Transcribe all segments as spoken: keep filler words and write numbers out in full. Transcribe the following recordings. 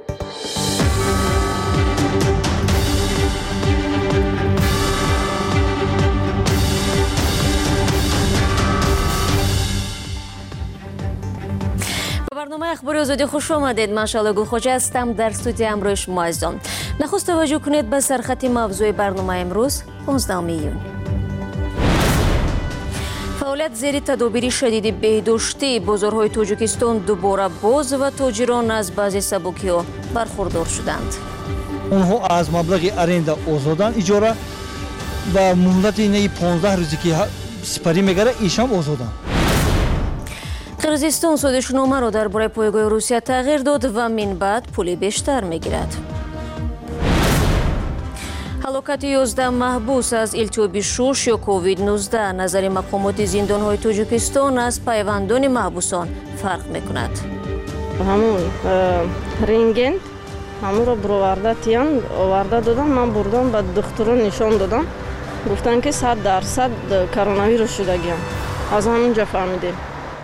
برنامه اخباری آزادی خوش آمدید. من شاله گلخوجه هستم در استودیو امروز شما عزیزان. نخست توجه کنید به سرخط موضوع برنامه امروز پانزدهم ایون. فعالیت زیر تدابیر شدید بهداشتی بازارهای تاجیکستان دوباره باز و تاجران از بعضی سبوکی‌ها برخوردار شدند. آنها از مبلغ ارنده آزادند اجاره و مهلت اینه پانزده روزی که سپری میگره ایشان آزادند. قرقیزستان سودشنامه را درباره پایگاه روسیه تغییر داد و من بعد پول بیشتر میگیرد. هلاکت یازده محبوس از التهاب شش یا کووید نوزده نظر مقامات زندان‌های تاجیکستان از پیوندان محبوسان فرق میکند. همون رنگن همون را برآورده تیان آورده دادن، من بردم به دکتران نشان دادم، گفتن که صد درصد کرونا ویروس شدگیم. از همونجا فهمیدیم.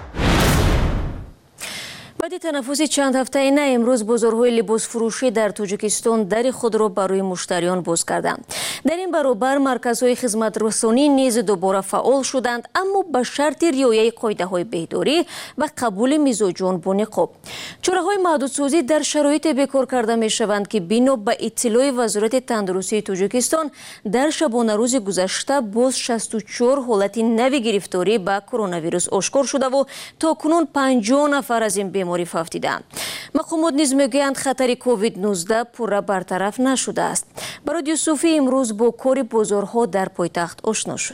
بعد تنفس چند هفته اینه امروز بازارهای لباس فروشی در تاجیکستان در خود را برای مشتریان باز کردند. در این برابر مرکزهای خدمت رسانی نیز دوباره فعال شدند، اما به شرط رعایت قاعده‌های بهداری و قبول مزاجان با نقاب. چراهای محدودسازی در شرایط بکار کرده می شوند که بنا به اطلاع وزارت تندرستی تاجیکستان در شبانه روز گذشته باز شصت و چهار حالت نوی گرفتاری به کرونا ویروس آشکار شده و تا کنون پنجاه نفر از این بیماری افتیدند. مقامات نیز میگویند خطر کووید نوزده پورا برطرف نشده است. برای یوسفی امروز با کار بازارها در پایتخت آشنا شد.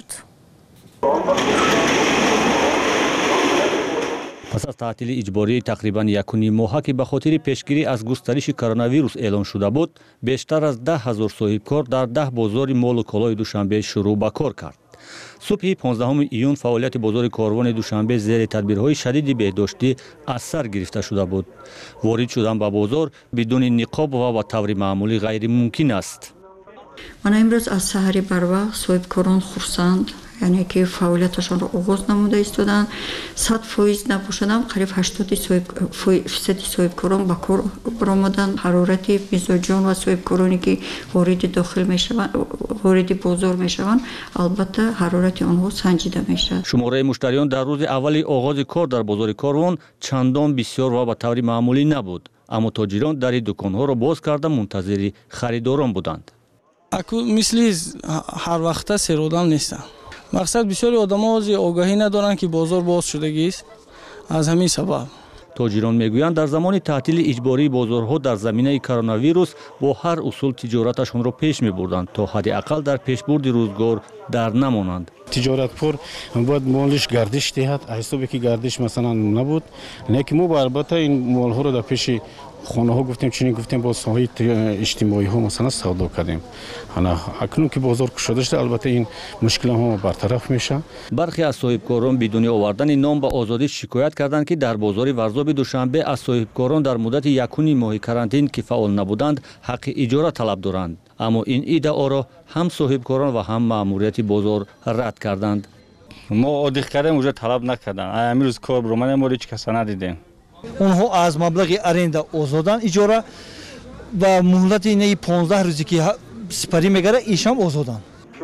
پس از تعطیل اجباری تقریبا یک و نیم ماه که به خاطر پیشگیری از گسترش کرونا ویروس اعلام شده بود، بیشتر از ده هزار صاحبکار در ده بازار مال و کالای دوشنبه شروع به کار کرد. صبح پانزدهم ایون فعالیت بازار کاروان دوشنبه زیر تدبیرهای شدید بهداشتی از سر گرفته شده بود. وارد شدن به بازار بدون نقاب و به طور معمولی غیر ممکن است. من امروز از سحر بروقت صاحبکاران خرسند، یعنی که فعالیتشان را آغاز نموده ایستادند. صد فایز نباشدم قریب هشتاد فیصد صاحبکاران به کار برآمدند. حرارت مزاجان و صاحبکارانی که وارد داخل میشوند، وارد بازار میشوند، البته حرارت آنها سنجیده میشد. شماره مشتریان در روز اول آغاز کار در بازار کاروان چندان بسیار و به طور معمولی نبود، اما تاجران در دکانها را باز کرده منتظر خریداران بودند. اکو مثل هر وقت سرودان نیستن. مقصد بسیاری آدم‌ها از آگاهی ندارند که بازار باز شدگی است. از همین سبب تاجران میگویند در زمان تعطیل اجباری بازارها در زمینه کرونا ویروس با هر اصول تجارتشان را پیش می‌بردند تا حداقل در پیشبرد روزگار در نمانند. تجارت پر باید مالش گردش دهد، حسابی که گردش مثلا نبود، لیکن ما البته این مال‌ها را در پیش خانه ها گفتیم، چنین گفتیم با ساحه اجتماعی ها مثلا سودا کردیم. حالا اکنون که بازار گشوده شده البته این مشکل ها برطرف میشه. برخی از صاحبکاران بدون آوردن نام به آزادی شکایت کردند که در بازار ورزاب دوشنبه از صاحبکاران در مدت یک و نیم ماه کرانتین که فعال نبودند حق اجاره طلب دارند، اما این ادعا را هم صاحبکاران و هم مأموریت بازار رد کردند. ما عادی کردیم اونجا طلب نکردن، امروز کار برمان ما هیچ کس ندیدیم. آنها از مبلغ ارنده آزادند اجاره و مهلت اینه پانزده روزی که سپری میگره ایشان آزادند.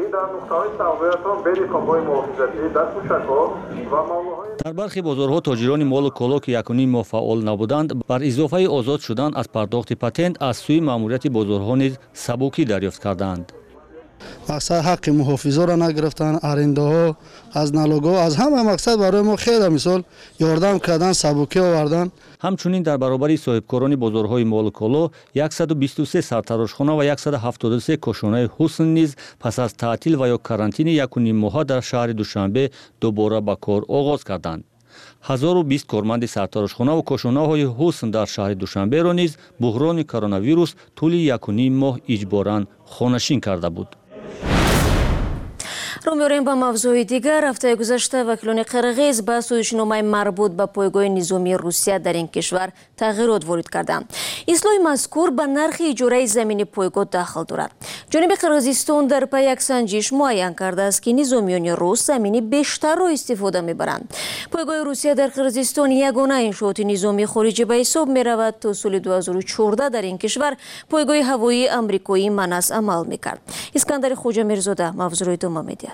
در برخی بازارها تاجران مال و کالا که یک و نیم ماه فعال نبودند بر اضافه آزاد شدن از پرداخت پاتنت از سوی مأموریت بازارها نیز سبوکی دریافت کردند. مقصد حق محافظا را نگرفتن، ارنده ها از نالاگاه از همه مقصد برای ما خیلی مثال یاردم کردن، سبوکی آوردن. همچنین در برابر صاحبکاران بازارهای مال و کالا صد و بیست و سه سرتراشخانه و صد و هفتاد و سه کاشانه حسن نیز پس از تعطیل و یا کرانتین یک و نیم ماه در شهر دوشنبه دوباره به کار آغاز کردند. هزار و بیست کارمند سرتراشخانه و کاشانه های حسن در شهر دوشنبه را نیز بحران کرونا ویروس طول یک و نیم ماه اجباراً خانه‌نشین کرده بود. رو می‌آوریم به موضوع دیگر. هفته گذشته وکیلان قرغیز به سازشنامه مربوط به پایگاه نظامی روسیه در این کشور تغییرات وارد کردند. اصلاح مذکور به نرخ اجاره زمین پایگاه دخل دارد. جانب قرغیزستان در پی یک سنجش معین کرده است که نظامیان روس زمین بیشتر را استفاده می‌برند. پایگاه روسیه در قرغیزستان یگانه انشاءات نظامی خارجی به حساب می‌رود. تا سال دو هزار و چهارده در این کشور پایگاه هوایی آمریکایی منس عمل می‌کرد. اسکندر خوجا میرزاده موضوع ادامه می‌دهد.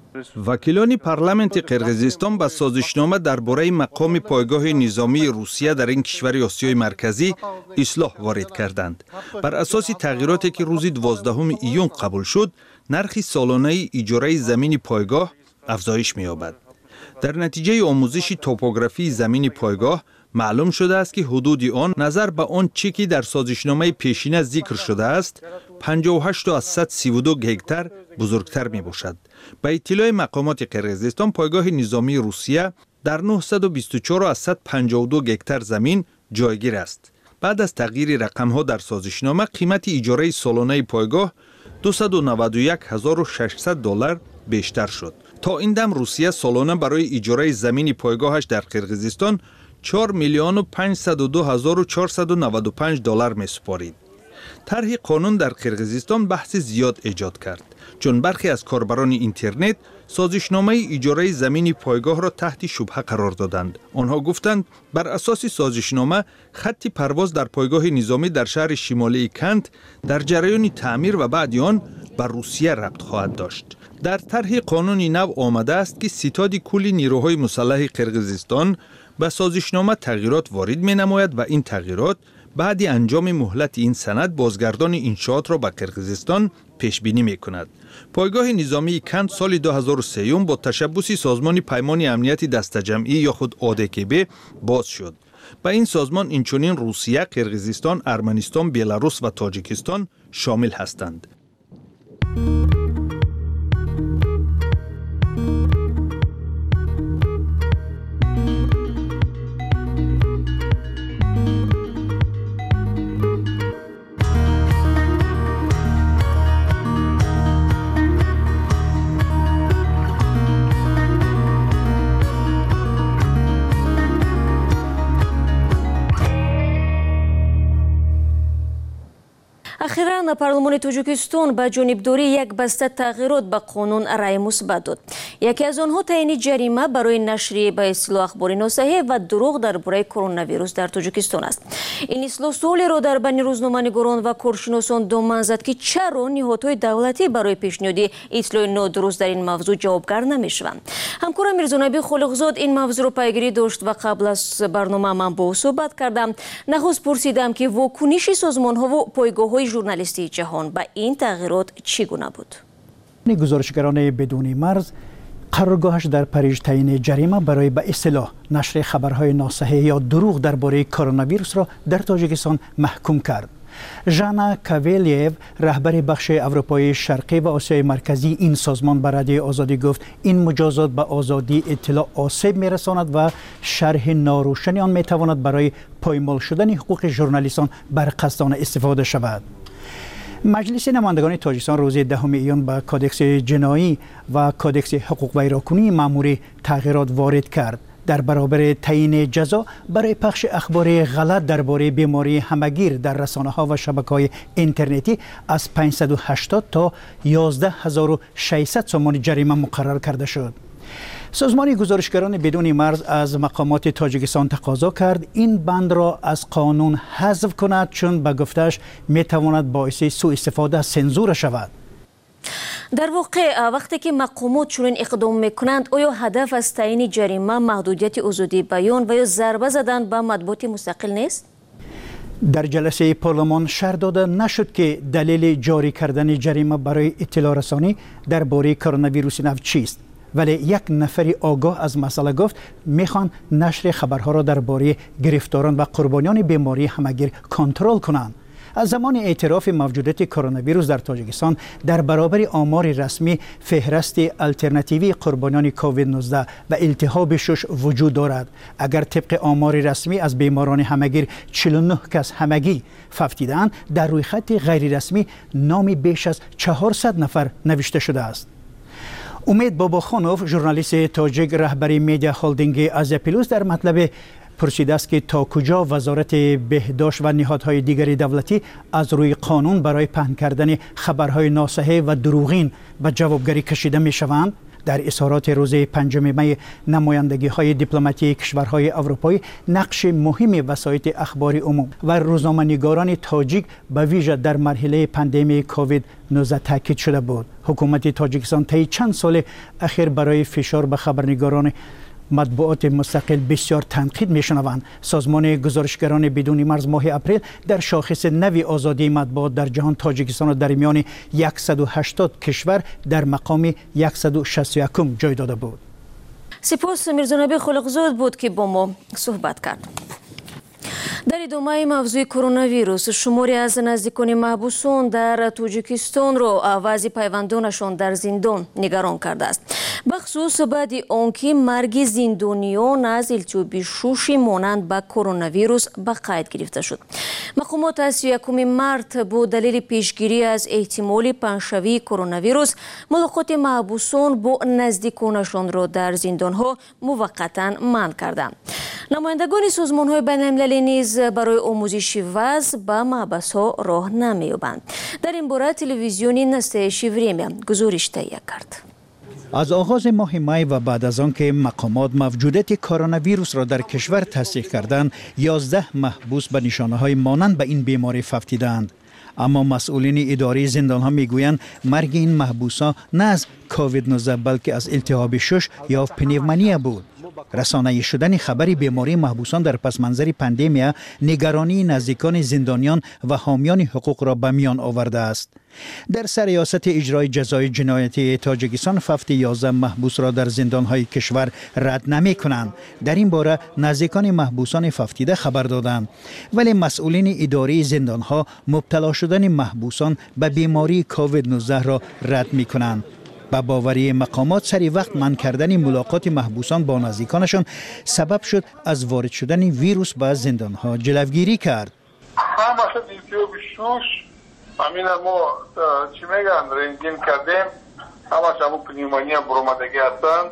وکیلان پارلمانت قرغیزستان با سازشنامه درباره مقام پایگاه نظامی روسیه در این کشور آسیای مرکزی اصلاح وارد کردند. بر اساس تغییراتی که روز دوازدهم ایون قبول شد، نرخ سالانه اجاره زمین پایگاه افزایش می‌یابد. در نتیجه آموزش توپوگرافی زمین پایگاه معلوم شده است که حدود آن نظر به آن چی که در سازشنامه پیشینه ذکر شده است پنجاه و هشت تا صد و سی و دو هکتار بزرگتر می باشد. به اطلاع مقامات قرغیزستان پایگاه نظامی روسیه در نهصد و بیست و چهار تا صد و پنجاه و دو هکتار زمین جایگیر است. بعد از تغییر رقم ها در سازشنامه قیمت اجاره سالانه پایگاه دویست و نود و یک هزار و ششصد دلار بیشتر شد. تا این دم روسیه سالانه برای اجاره زمین پایگاهش در قرغیزستان چهار میلیون و پانصد و دو هزار و چهارصد و نود و پنج دلار می سپارید. طرح قانون در قرغیزستان بحث زیاد ایجاد کرد، چون برخی از کاربران اینترنت سازشنامه اجاره زمین پایگاه را تحت شبهه قرار دادند. آنها گفتند بر اساس سازشنامه خط پرواز در پایگاه نظامی در شهر شمالی کنت در جریان تعمیر و بعد آن بر روسیه ربط خواهد داشت. در طرح قانون نو آمده است که ستاد کل نیروهای مسلح قرغیزستان به سازشنامه تغییرات وارد می نماید و این تغییرات بعد انجام مهلت این سند بازگردان انشاءات را به قرغیزستان پیش بینی می کند. پایگاه نظامی کنت سال دو هزار و سه با تشبث سازمان پیمان امنیت دست جمعی یا خود آدکب باز شد. به این سازمان اینچنین روسیه، قرغیزستان، ارمنستان، بلاروس و تاجیکستان شامل هستند. اخیراً پارلمان تاجیکستان به جانبداری یک بسته تغییرات به قانون رأی مثبت داد. یکی از آنها تعیین جریمه برای نشریه به اصطلاح اخبار ناصحیح و دروغ درباره کرونا ویروس در تاجیکستان است. این اصلاح سوالی را در بین روزنامه‌نگاران و کارشناسان دامن زد که چرا نهادهای دولتی برای پیشنهاد اصلاح نادرست در این موضوع جوابگر نمی‌شوند. همکارم میرزانبی خالقزاد این موضوع را پیگیری داشت و قبل از برنامه من با او صحبت کردم. نخست پرسیدم که واکنش سازمان‌ها و پایگاه‌های ژورنالیستی جهان به این تغییرات چگونه بود؟ گزارشگران بدون مرز قرارگاهش در پاریژ تعیین جریمه برای به اصطلاح نشر خبرهای ناصحیح یا دروغ درباره کرونا ویروس را در تاجیکستان محکوم کرد. ژانا کاویلیو رهبر بخش اروپای شرقی و آسیای مرکزی این سازمان به رادیو آزادی گفت این مجازات به آزادی اطلاع آسیب میرساند و شرح ناروشن آن میتواند برای پایمال شدن حقوق ژورنالیستان برقصدانه استفاده شود. مجلس نمایندگان تاجیکستان روز دهم ایون به کادکس جنایی و کادکس حقوق و ایراکنی ماموری تغییرات وارد کرد. در برابر تعیین جزا برای پخش اخبار غلط درباره بیماری همگیر در رسانه‌ها و شبکه‌های اینترنتی از پانصد و هشتاد تا یازده هزار و ششصد تومان جریمه مقرر کرده شد. سازمان گزارشگران بدون مرز از مقامات تاجیکستان تقاضا کرد این بند را از قانون حذف کند، چون به گفتش میتواند باعث سوء استفاده از سنزور شود. در واقع وقتی که مقامات چنین اقدام میکنند آیا هدف از تعیین جریمه محدودیت آزادی بیان و یا ضربه زدن به مطبوعات مستقل نیست؟ در جلسه پارلمان شرح داده نشد که دلیل جاری کردن جریمه برای اطلاع رسانی درباره کرونا ویروس نو چیست، ولی یک نفری آگاه از مسئله گفت میخوان نشر خبرها را درباره گرفتاران و قربانیان بیماری همگیر کنترل کنند. از زمان اعتراف موجودیت کرونا ویروس در تاجیکستان در برابر آمار رسمی فهرست الترناتیوی قربانیان کووید نوزده و التهاب شش وجود دارد. اگر طبق آمار رسمی از بیماران همگیر چهل و نه کس همگی فوتیدند، در روی خط غیر رسمی نام بیش از چهارصد نفر نوشته شده است. امید باباخانوف ژورنالیست تاجیک رهبری میدیا هولدینگ آزیا پلوس در مطلب پرسیده است که تا کجا وزارت بهداشت و نهادهای دیگری دولتی از روی قانون برای پهن کردن خبرهای ناصحیح و دروغین به جوابگری کشیده می شوند. در اظهارات روز پنجم می نمایندگی های دیپلماتی کشورهای اروپایی نقش مهم وسایط اخبار عموم و روزنامه‌نگاران تاجیک به ویژه در مرحله پاندمی کووید نوزده تاکید شده بود. حکومت تاجیکستان طی چند سال اخیر برای فشار به خبرنگاران مطبوعات مستقل بسیار تنقید میشنوند. سازمان گزارشگران بدون مرز ماه اپریل در شاخص نوی آزادی مطبوعات در جهان تاجیکستان را در میان صد و هشتاد کشور در مقام صد و شصت و یک جای داده بود. سپاس میرزانبی خلقزاد بود که با ما صحبت کرد. در ادامه موضوع کرونا ویروس، شماری از نزدیکان محبوسان در تاجیکستان را وضع پیوندانشان در زندان نگران کرده است. بخصوص بعد آنکه مرگ زندانیان از التهاب شوش مانند به کرونا ویروس به قید گرفته شد. مقامات از سی و یکم مارس با دلیل پیشگیری از احتمال پنشوی کرونا ویروس ملاقات محبوسان با نزدیکانشان را در زندانها موقتا منع کردند. نمایندگان سازمان‌های بین‌المللی نیز برای آموزش وضع به محبس‌ها راه نمی‌یابند. در این باره تلویزیونی نستایش وریمیا گزارش تهیه کرد. از آغاز ماه می و بعد از آن که مقامات موجودیت کرونا ویروس را در کشور تصدیق کردند، یازده محبوس به نشانه‌های مانند به این بیماری ففتیدند. اما مسئولین اداری زندان‌ها میگویند مرگ این محبوسان نه از کووید نوزده بلکه از التهاب شش یا پنیومونیا بود. رسانه‌ای شدن خبری بیماری محبوسان در پس منظر پاندمی نگرانی نزدیکان زندانیان و حامیان حقوق را به میان آورده است. در سریاست اجرای جزای جنایتی تاجیکستان ففت یازده محبوس را در زندان‌های کشور رد نمی‌کنند. در این باره نزدیکان محبوسان ففتیده خبر دادند، ولی مسئولین اداری زندان‌ها مبتلا شدن محبوسان به بیماری کووید نوزده را رد می‌کنند. با باوری مقامات سری وقت منع کردن ملاقات محبوسان با نزدیکانشان سبب شد از وارد شدن ویروس به زندان‌ها جلوگیری کرد. همه التهاب شوش همین ما چی میگن رنگین کردیم، همه همون پنیومونیا برآمدگی هستند.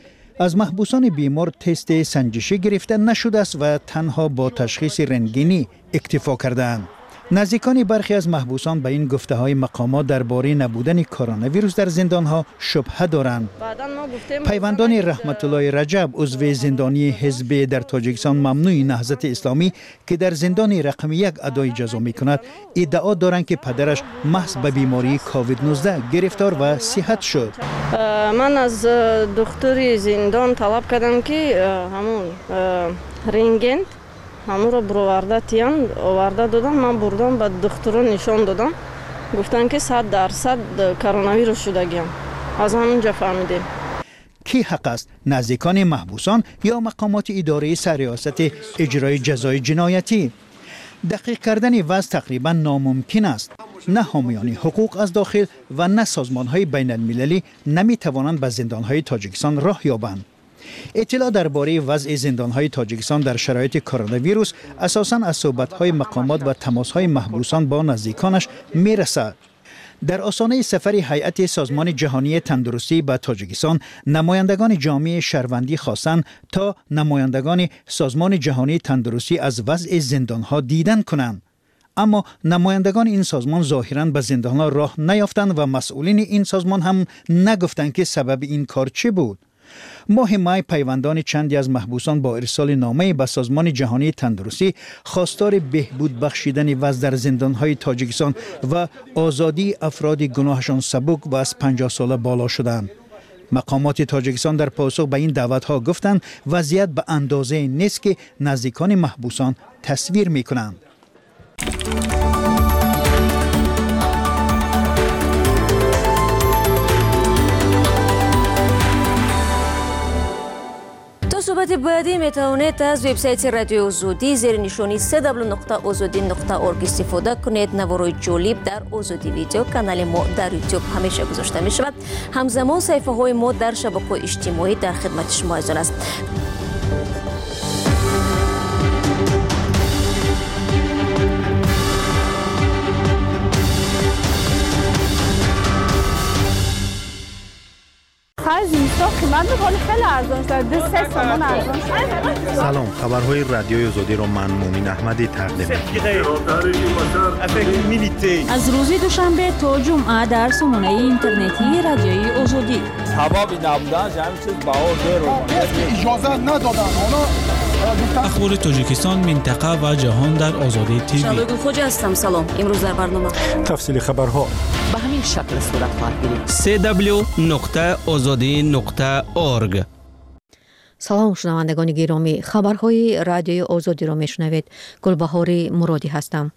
از محبوسان بیمار تست سنجشی گرفته نشده است و تنها با تشخیص رنگینی اکتفا کردند. نزدیکان برخی از محبوسان به این گفته های مقامات درباره نبودن کرونا ویروس در زندان ها شبهه دارند. پیوندان رحمت الله رجب عضو زندانی حزب در تاجیکستان ممنوع نهضت اسلامی که در زندان رقم یک ادای جزا می کند ادعا دارند که پدرش محض به بیماری کووید نوزده گرفتار و صحت شد. من از دکتر زندان طلب کردم که همون رنگن همون رو برآورده تیان آورده دادن. من بردم به دکتران نشان دادم، گفتن که صد درصد کرونا ویروس شدگیم. از همونجا فهمیدیم. کی حق است؟ نزدیکان محبوسان یا مقامات اداره سریاست اجرای جزای جنایتی؟ دقیق کردن وضع تقریبا ناممکن است. نه حامیان حقوق از داخل و نه سازمان‌های بین المللی نمی توانند به زندان‌های تاجیکستان راه یابند. اطلاع درباره وضع زندان‌های تاجیکستان در شرایط کرونا ویروس اساساً از صحبت‌های مقامات و تماس‌های محبوسان با نزدیکانش می‌رسد. در آستانه سفر هیئت سازمان جهانی تندرستی به تاجیکستان، نمایندگان جامعه شهروندی خواستند تا نمایندگان سازمان جهانی تندرستی از وضع زندان‌ها دیدن کنند. اما نمایندگان این سازمان ظاهراً به زندان‌ها راه نیافتند و مسئولین این سازمان هم نگفتند که سبب این کار چه بود. ماه می پیوندان چندی از محبوسان با ارسال نامه به سازمان جهانی تندرستی خواستار بهبود بخشیدن وضع در زندان‌های تاجیکستان و آزادی افراد گناهشان سبک و از پنجاه ساله بالا شدند. مقامات تاجیکستان در پاسخ به این دعوت‌ها گفتند وضعیت به اندازه نیست که نزدیکان محبوسان تصویر می‌کنند. صحبت بعدی میتوانید از وبسایت رادیو آزادی زیر نشانی دبلیو دبلیو دبلیو نقطه آزادی نقطه اورگ استفاده کنید. نوارای جالب در آزادی ویدیو کانال ما در یوتیوب همیشه گذاشته می شود. همزمان صفحه های ما در شبکه‌های اجتماعی در خدمت شما است. بنده خیلی خیلی ارزان شد. سه سومون ارزان شد. سلام، خبرهای رادیوی آزادی را من مومین احمدی تقدیم می‌کنم. از روز دوشنبه تا جمعه در سامانه اینترنتی رادیوی آزادی. حبابی نبودن همین چیز باور رو اجازه ندادن. اخبار تاجیکستان، منطقه و جهان در آزادی تیوی. شادو خوجا هستم. سلام. امروز در برنامه تفصیل خبرها به همین شکل صورت خواهد گرفت. سه دبلیو نقطه آزادی نقطه اورگ. سلام شنوندگان گرامی، خبرهای رادیوی آزادی را میشنوید. گلبهار مرادی هستم.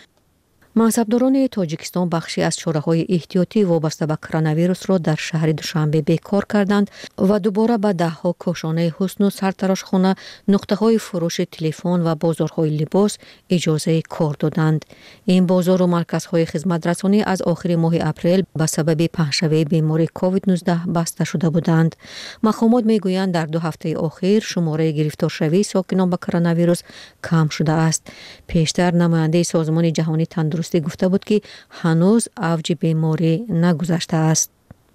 منصبداران تاجیکستان بخشی از چاره‌های احتیاطی وابسته به کرونا ویروس را در شهر دوشنبه بیکار کردند و دوباره به ده‌ها کاشانه حسن و سرتراشخانه، نقطه‌های فروش تلفن و بازارهای لباس اجازه کار دادند. این بازار و مرکزهای خدمت رسانی از آخر ماه اپریل به سبب پهن‌شوی بیماری کووید نوزده بسته شده بودند. مقامات میگویند در دو هفته اخیر شماره گرفتارشوی ساکنان به کرونا ویروس کم شده است. پیشتر نماینده سازمان جهانی تندرستی گفته بود که هنوز اوج بیماری نگذشته است.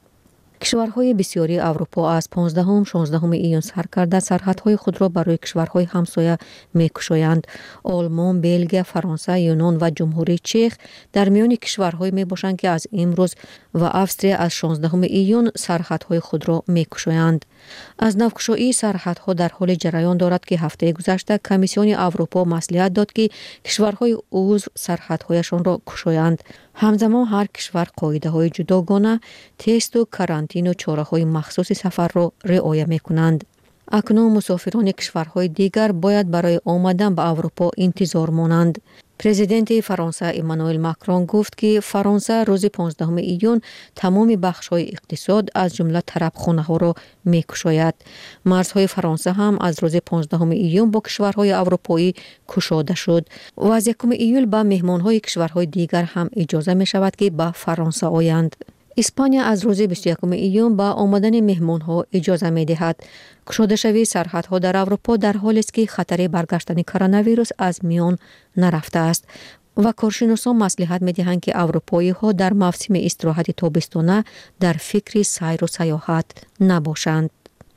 کشورهای بسیاری اروپا از پانزدهم شانزدهم ایون سر کرده سرحدهای خود را برای کشورهای همسایه می‌گشایند. آلمان، بلژیک، فرانسه، یونان و جمهوری چک در میان کشورهای میباشند که از امروز و افسریه از شانزدهم ایون سرحدهای خود را می‌گشایند. از نوگشایی سرحدها در حال جریان دارد که هفته گذشته کمیسیون اروپا مصلحت داد که کشورهای عضو سرحدهایشان را گشایند. همزمان هر کشور قاعده‌های جداگانه، تست و کرانتین و چاره‌های مخصوص سفر را رعایت می‌کنند. اکنون مسافران کشورهای دیگر باید برای آمدن به اروپا انتظار مانند. پرزیدنت فرانسه ایمانوئل ماکرون گفت که فرانسه روز پانزدهم ایون تمام بخش‌های اقتصاد از جمله طرفخانه‌ها را می‌گشاید. مرزهای فرانسه هم از روز پانزدهم ایون با کشورهای اروپایی گشوده شد و از یکم ایول به مهمان‌های کشورهای دیگر هم اجازه می‌شود که به فرانسه آیند. اسپانیا از روز بیست و یکم ایون با آمدن مهمان‌ها اجازه می‌دهد. گشوده شوی سرحدها در اروپا در حالی است که خطر برگشتن کرونا ویروس از میان نرفته است و کارشناسان مصلحت می‌دهند که اروپایی‌ها در موسم استراحت تابستانه در فکر سیر و سیاحت نباشند.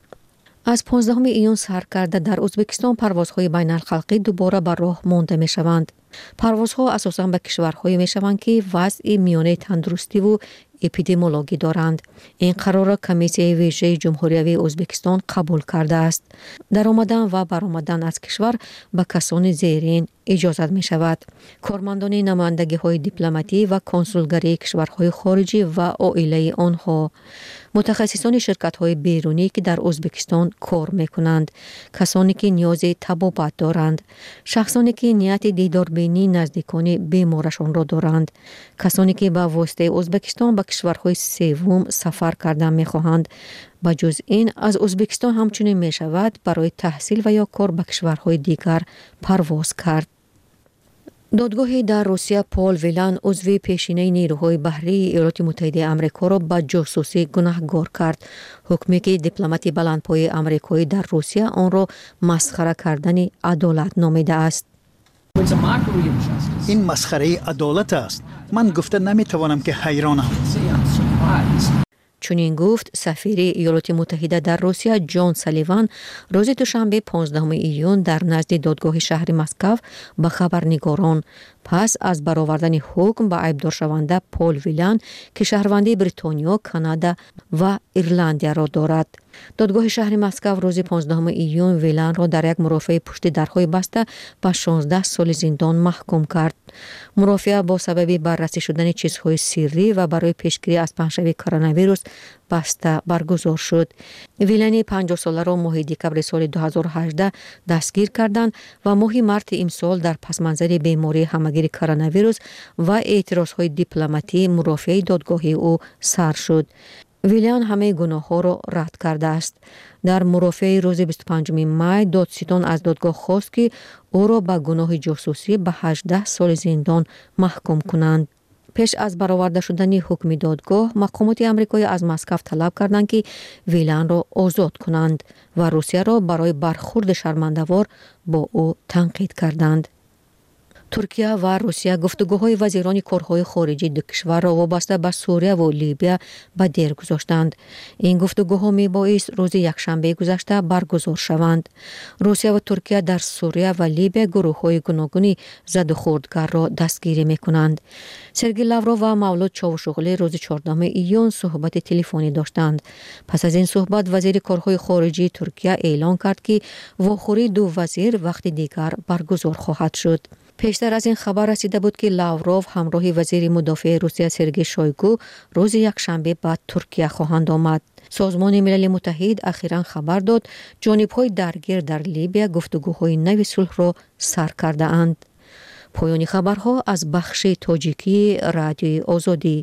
از پانزدهم ایون سر کرده در ازبکستان پروازهای بین الخلقی دوباره بر راه مانده می شوند. پروازها اساساً به کشورهایی می شوند که وضع میانه تندرستی و اپیدمیولوژی دارند. این قرار را کمیسیون ویژه جمهوری ازبکستان قبول کرده است. در آمدن و برآمدن از کشور به کسان زیرین اجازت می شود. کارمندان نمایندگی های دیپلماتی و کنسولگری کشورهای خارجی و عائله آنها، متخصصان شرکت های بیرونی که در ازبکستان کار می کنند، کسانی که نیاز طبابت دارند، شخصانی که نیت دیداربینی نزدیکان بیمارشان را دارند، کسانی که به واسطه ازبکستان به کشورهای سوم سفر کردن می خواهند. با جز این از ازبکستان همچنین می شود برای تحصیل و یا کار به کشورهای دیگر پرواز کرد. دادگاهی در روسیه پال ویلان عضو پیشینه نیروهای بحری ایالات متحده آمریکا را به جاسوسی گناهکار کرد. حکمی که دیپلمات بلندپایه آمریکایی در روسیه آن را مسخره کردن عدالت نامیده است. این مسخره عدالت است. من گفته نمی توانم که حیرانم. چنین گفت سفیر ایالات متحده در روسیه جان سالیوان روز دوشنبه پانزدهم ایون در نزد دادگاه شهر مسکو به خبرنگاران پس از برآوردن حکم به عیبدار شونده پال ویلان که شهروندی بریتانیا، کانادا و ایرلندیا را دارد. دادگاه شهر مسکو روز پانزدهم ایون ویلان را در یک مرافعه پشت درهای بسته به شانزده سال زندان محکوم کرد. مرافعه با سبب بررسی شدن چیزهای سری و برای پیشگیری از پهن‌شوی کرونا ویروس بسته برگزار شد. ویلانی پنجاه ساله را ماه دکبر سال دو هزار و هجده دستگیر کردند و ماه مارس امسال در پس منظر بیماری همگیر کرونا ویروس و اعتراضهای دیپلماتی مرافعه دادگاهی او سر شد. ویلیان همه گناه ها را رد کرده است. در مرافعه روز بیست و پنجم می دادستان از دادگاه خواست که او را به گناه جاسوسی به هجده سال زندان محکوم کنند. پیش از برآورده شدن حکم دادگاه، مقامات آمریکایی از مسکو طلب کردند که ویلان را آزاد کنند و روسیه را برای برخورد شرمنده‌وار با او تنقید کردند. туркия ва русия гуфтугӯҳои вазирони корҳои хориҷии ду кишварро вобаста ба сурия ву либия ба дер гузоштанд. ин гуфтугӯҳо мебоист рӯзи якшанбеи гузашта баргузор шаванд. русия ва туркия дар сурия ва либия гурӯҳҳои гуногуни задухурдгарро дастгирӣ мекунанд. сергей лавров ва мавлуд човушӯғлӣ рӯзи чордуҳуми июн суҳбати телефонӣ доштанд. пас аз ин суҳбат вазири корҳои хориҷии туркия эълон кард ки вохӯрии ду вазир вақти дигар баргузор хоҳад шуд. пештар аз ин хабар расида буд ки лавров ҳамроҳи вазири мудофиаи русия сергей шойгу рӯзи якшанбе ба туркия хоҳанд омад. созмони милали муттаҳид ахиран хабар дод ҷонибҳои даргир дар либия гуфтугӯҳои нави сулҳро сар кардаанд. поёни хабарҳо аз бахши тоҷикии радиои озодӣ.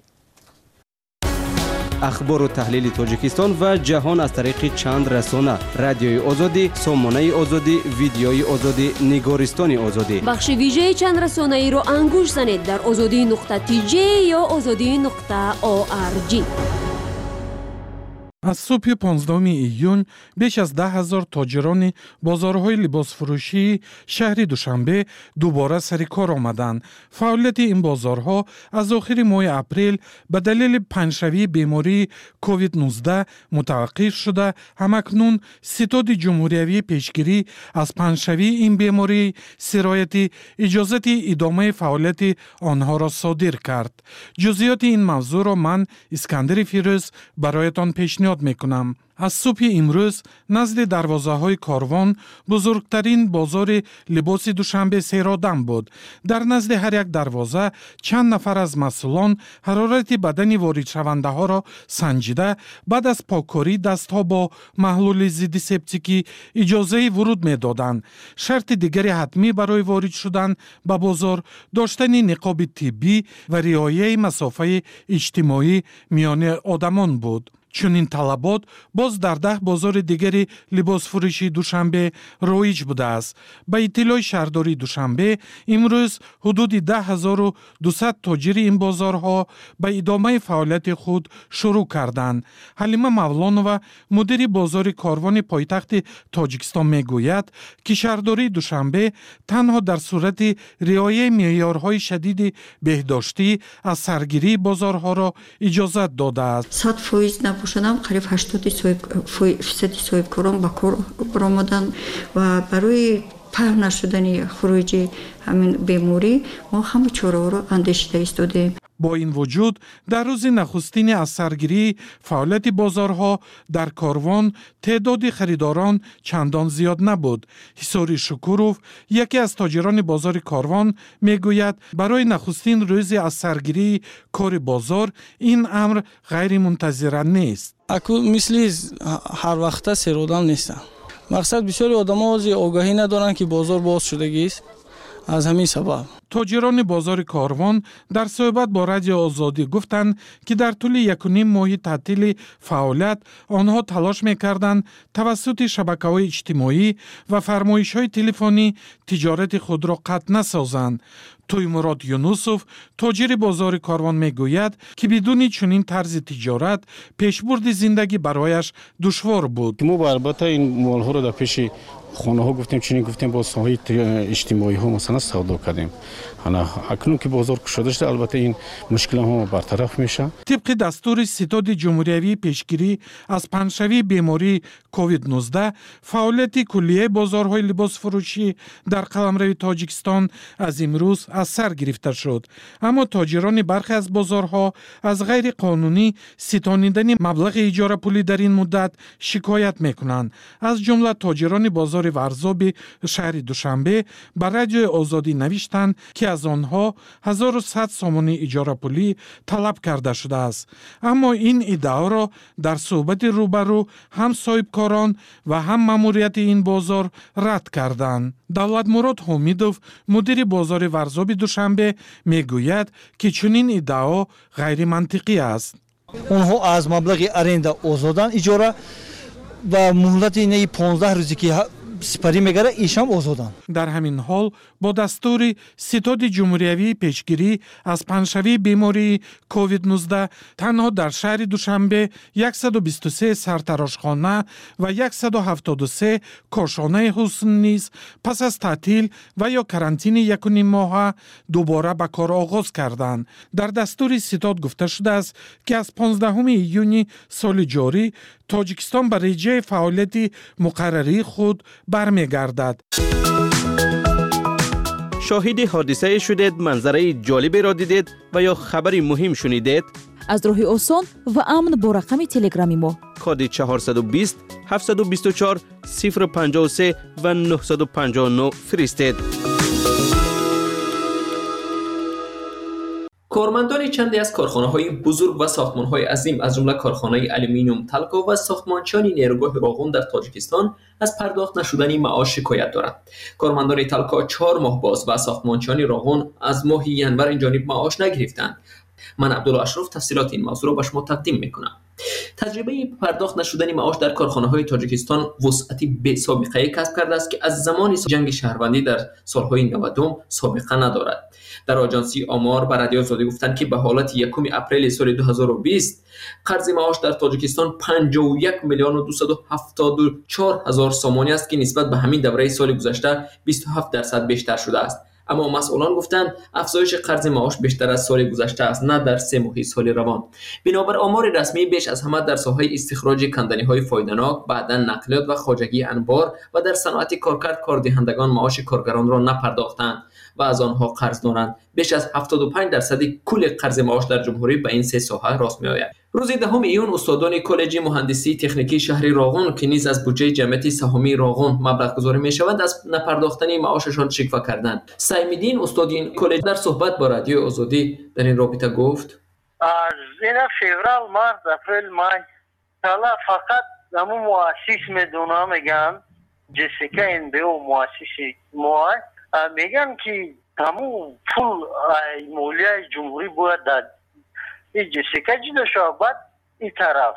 ахбору таҳлили тоҷикистон ва ҷаҳон аз тариқи чанд расона: радиои озодӣ, сомонаи озодӣ, видеои озодӣ, нигористони озодӣ. бахши вижеи чанд расонаиро ангуш занед дар озодӣ нуқта ти ҷе ё озодӣ нуқта о ар ҷи. аз субҳи понздаҳуми июн беш аз даҳ ҳазор тоҷирони бозорҳои либосфурӯшии шаҳри душанбе дубора сари кор омаданд. фаъолияти ин бозорҳо аз охири моҳи апрел ба далели паҳншавии бемории ковид нуздаҳ мутаваққиф шуда, ҳамакнун ситоди ҷумҳуриявии пешгирӣ аз паҳншавии ин беморӣ сирояти иҷозати идомаи фаъолияти онҳоро содир кард. ҷузъиёти ин мавзӯъро ман Искандари Фирӯз бароятон пешниҳод мекунам. аз субҳи имрӯз назди дарвозаҳои корвон бузургтарин бозори либоси душанбе серодам буд. дар назди ҳар як дарвоза чанд нафар аз масъулон ҳарорати бадани воридшавандаҳоро санҷида, баъд аз поккорӣ дастҳо бо маҳлули зидди септикӣ иҷозаи вуруд медоданд. шарти дигари ҳатмӣ барои ворид шудан ба бозор доштани ниқоби тиббӣ ва риояи масофаи иҷтимоӣ миёни одамон буд. чунин талабот боз дар даҳ бозори дигари либосфурӯшии душанбе роиҷ будааст. ба иттилои шаҳрдории душанбе имрӯз ҳудуди даҳ ҳазору дусад тоҷири ин бозорҳо ба идомаи фаъолияти худ шурӯъ карданд. ҳалима мавлонова мудири бозори корвони пойтахти тоҷикистон мегӯяд ки шаҳрдории душанбе танҳо дар сурати риояи меъёрҳои шадиди беҳдоштӣ аз саргирии бозорҳоро иҷозат додааст. сад фоиз набошадам қариб ҳаштоди фисади соҳибкорон ба кор баромаданд ва барои паҳн нашудани хуруҷи ҳамин беморӣ мо ҳама чораҳоро андешида истодем. бо ин вуҷуд дар рӯзи нахустини аз саргирии фаъолияти бозорҳо дар корвон теъдоди харидорон чандон зиёд набуд. ҳисори шукуров, яке аз тоҷирони бозори корвон, мегӯяд барои нахустин рӯзи аз саргирии кори бозор ин амр ғайримунтазира нест. аку мисли ҳарвақта серодан нестам. мақсад бисёри одамо ози огаҳӣ надоранд ки бозор боз шудагист. аз ҳамин сабаб тоҷирони бозори корвон дар суҳбат бо радио озодӣ гуфтанд ки дар тӯли якуним моҳи таътили фаъолият онҳо талош мекарданд тавассути шабакаҳои иҷтимоӣ ва фармоишҳои телефонӣ тиҷорати худро қатъ насозанд. тӯймурод Юнусов, тоҷири бозори корвон, мегӯяд ки бидуни чунин тарзи тиҷорат пешбурди зиндагӣ барояш душвор буд. мо албатта ин молҳоро дар пеши хонаҳо гуфтем, чунин гуфтем бо соҳаи иҷтимоиҳо масалан савдо кардем. акнун ки бозор кушода шуда, албатта ин мушкилаҳо бартараф мешавад. тибқи дастури ситоди ҷумҳуриявии пешгирӣ аз паҳншавии бемории ковид нуздаҳ, фаъолияти куллияи бозорҳои либосфурӯшӣ дар қаламрави Тоҷикистон аз имрӯз аз сар гирифта шуд. аммо тоҷирони бархе аз бозорҳо аз ғайриқонунӣ ситонидани маблағи иҷорапулӣ дар ин муддат шикоят мекунанд. аз ҷумла тоҷирони бозори варзоби шаҳри Душанбе ба радиои Озодӣ навиштанд ки аз онҳо ҳазору сад сомони иҷорапулӣ талаб карда шудааст. аммо ин иддаоро дар суҳбати рӯбарӯ ҳам соҳибкорон ва ҳам маъмурияти ин бозор рад карданд. Давлатмурод Ҳомидов, мудири бозори варзоби Душанбе, мегӯяд ки чунин иддао ғайримантиқӣ аст. онҳо аз маблағи аренда озоданд иҷора ва муҳлати наи понздаҳ рӯзе ки سپری میگره ایشام آزادند. در همین حال با دستور ستاد جمهوریوی پیشگیری از پنجشوی بیماری کووید نوزده تنها در شهر دوشنبه صد و بیست و سه سرتراشخانه و صد و هفتاد و سه کاشانه حسن نیز پس از تعطیل و یا کرانتین یک و نیم ماه دوباره به کار آغاز کردند. در دستور ستاد گفته شده است که از پانزدهم ایونی سال جاری تاجیکستان به رژه فعالیت مقرری خود برمیگردد. شاهد حادثه شدید، منظره جالبی را دیدید و یا خبری مهم شنیدید؟ از راه آسان و امن با رقم تلگرامی ما کد چهارصد و بیست هفتصد و بیست و چهار صفر پنجاه و سه و نهصد و پنجاه و نه فرستید. کارمندان چندی از کارخانه‌های بزرگ و ساختمان‌های عظیم از جمله کارخانه آلومینیوم تالکو و ساختمانچانی نیروگاه راغون در تاجیکستان از پرداخت نشدن معاش شکایت دارند. کارمندان تالکو چهار ماه باز و ساختمانچانی راغون از ماه ینور این جانب معاش نگرفتند. من عبدالله اشرف تفصیلات این موضوع را به شما تقدیم میکنم. تجربه پرداخت نشدن معاش در کارخانه‌های تاجیکستان وسعتی بی سابقه کسب کرده است که از زمان جنگ شهروندی در سالهای نودم سابقه ندارد. در آژانسی آمار به رادیو آزادی گفتند که به حالت یکم اپریل سال دو هزار و بیست قرض معاش در تاجیکستان پنجاه و یک میلیون و دویست و هفتاد و چهار هزار سامانی است که نسبت به همین دوره سال گذشته بیست و هفت درصد بیشتر شده است. اما مسئولان گفتند افزایش قرض معاش بیشتر از سال گذشته است، نه در سه ماه سال روان. بنابر آمار رسمی بیش از همه در ساحه استخراج کندنی‌های فایده‌ناک، بعدا نقلیات و خواجگی انبار و در صنعت کارکرد کاردهندگان معاش کارگران را نپرداختند و از آنها قرض دارند. بیش از هفتاد و پنج درصد کل قرض معاش در جمهوری به این سه ساحه راست می‌آید. روز دهم ایون استادان کالج مهندسی تکنیکی شهر راغون که نیز از بودجه جمعیت سهامی راغون مبلغ گذاری می‌شود از نپرداختن معاششان شکوه کردند. سیم‌الدین استاد این کالج در صحبت با رادیو آزادی در این رابطه گفت: از این فوریه مارس اپریل مای حالا فقط همون مؤسس میدونه میگن جسیکا این به مؤسسی ما میگن که همون پول مولیای جمهوری باید داد. این جسیکا جدا شد بعد این طرف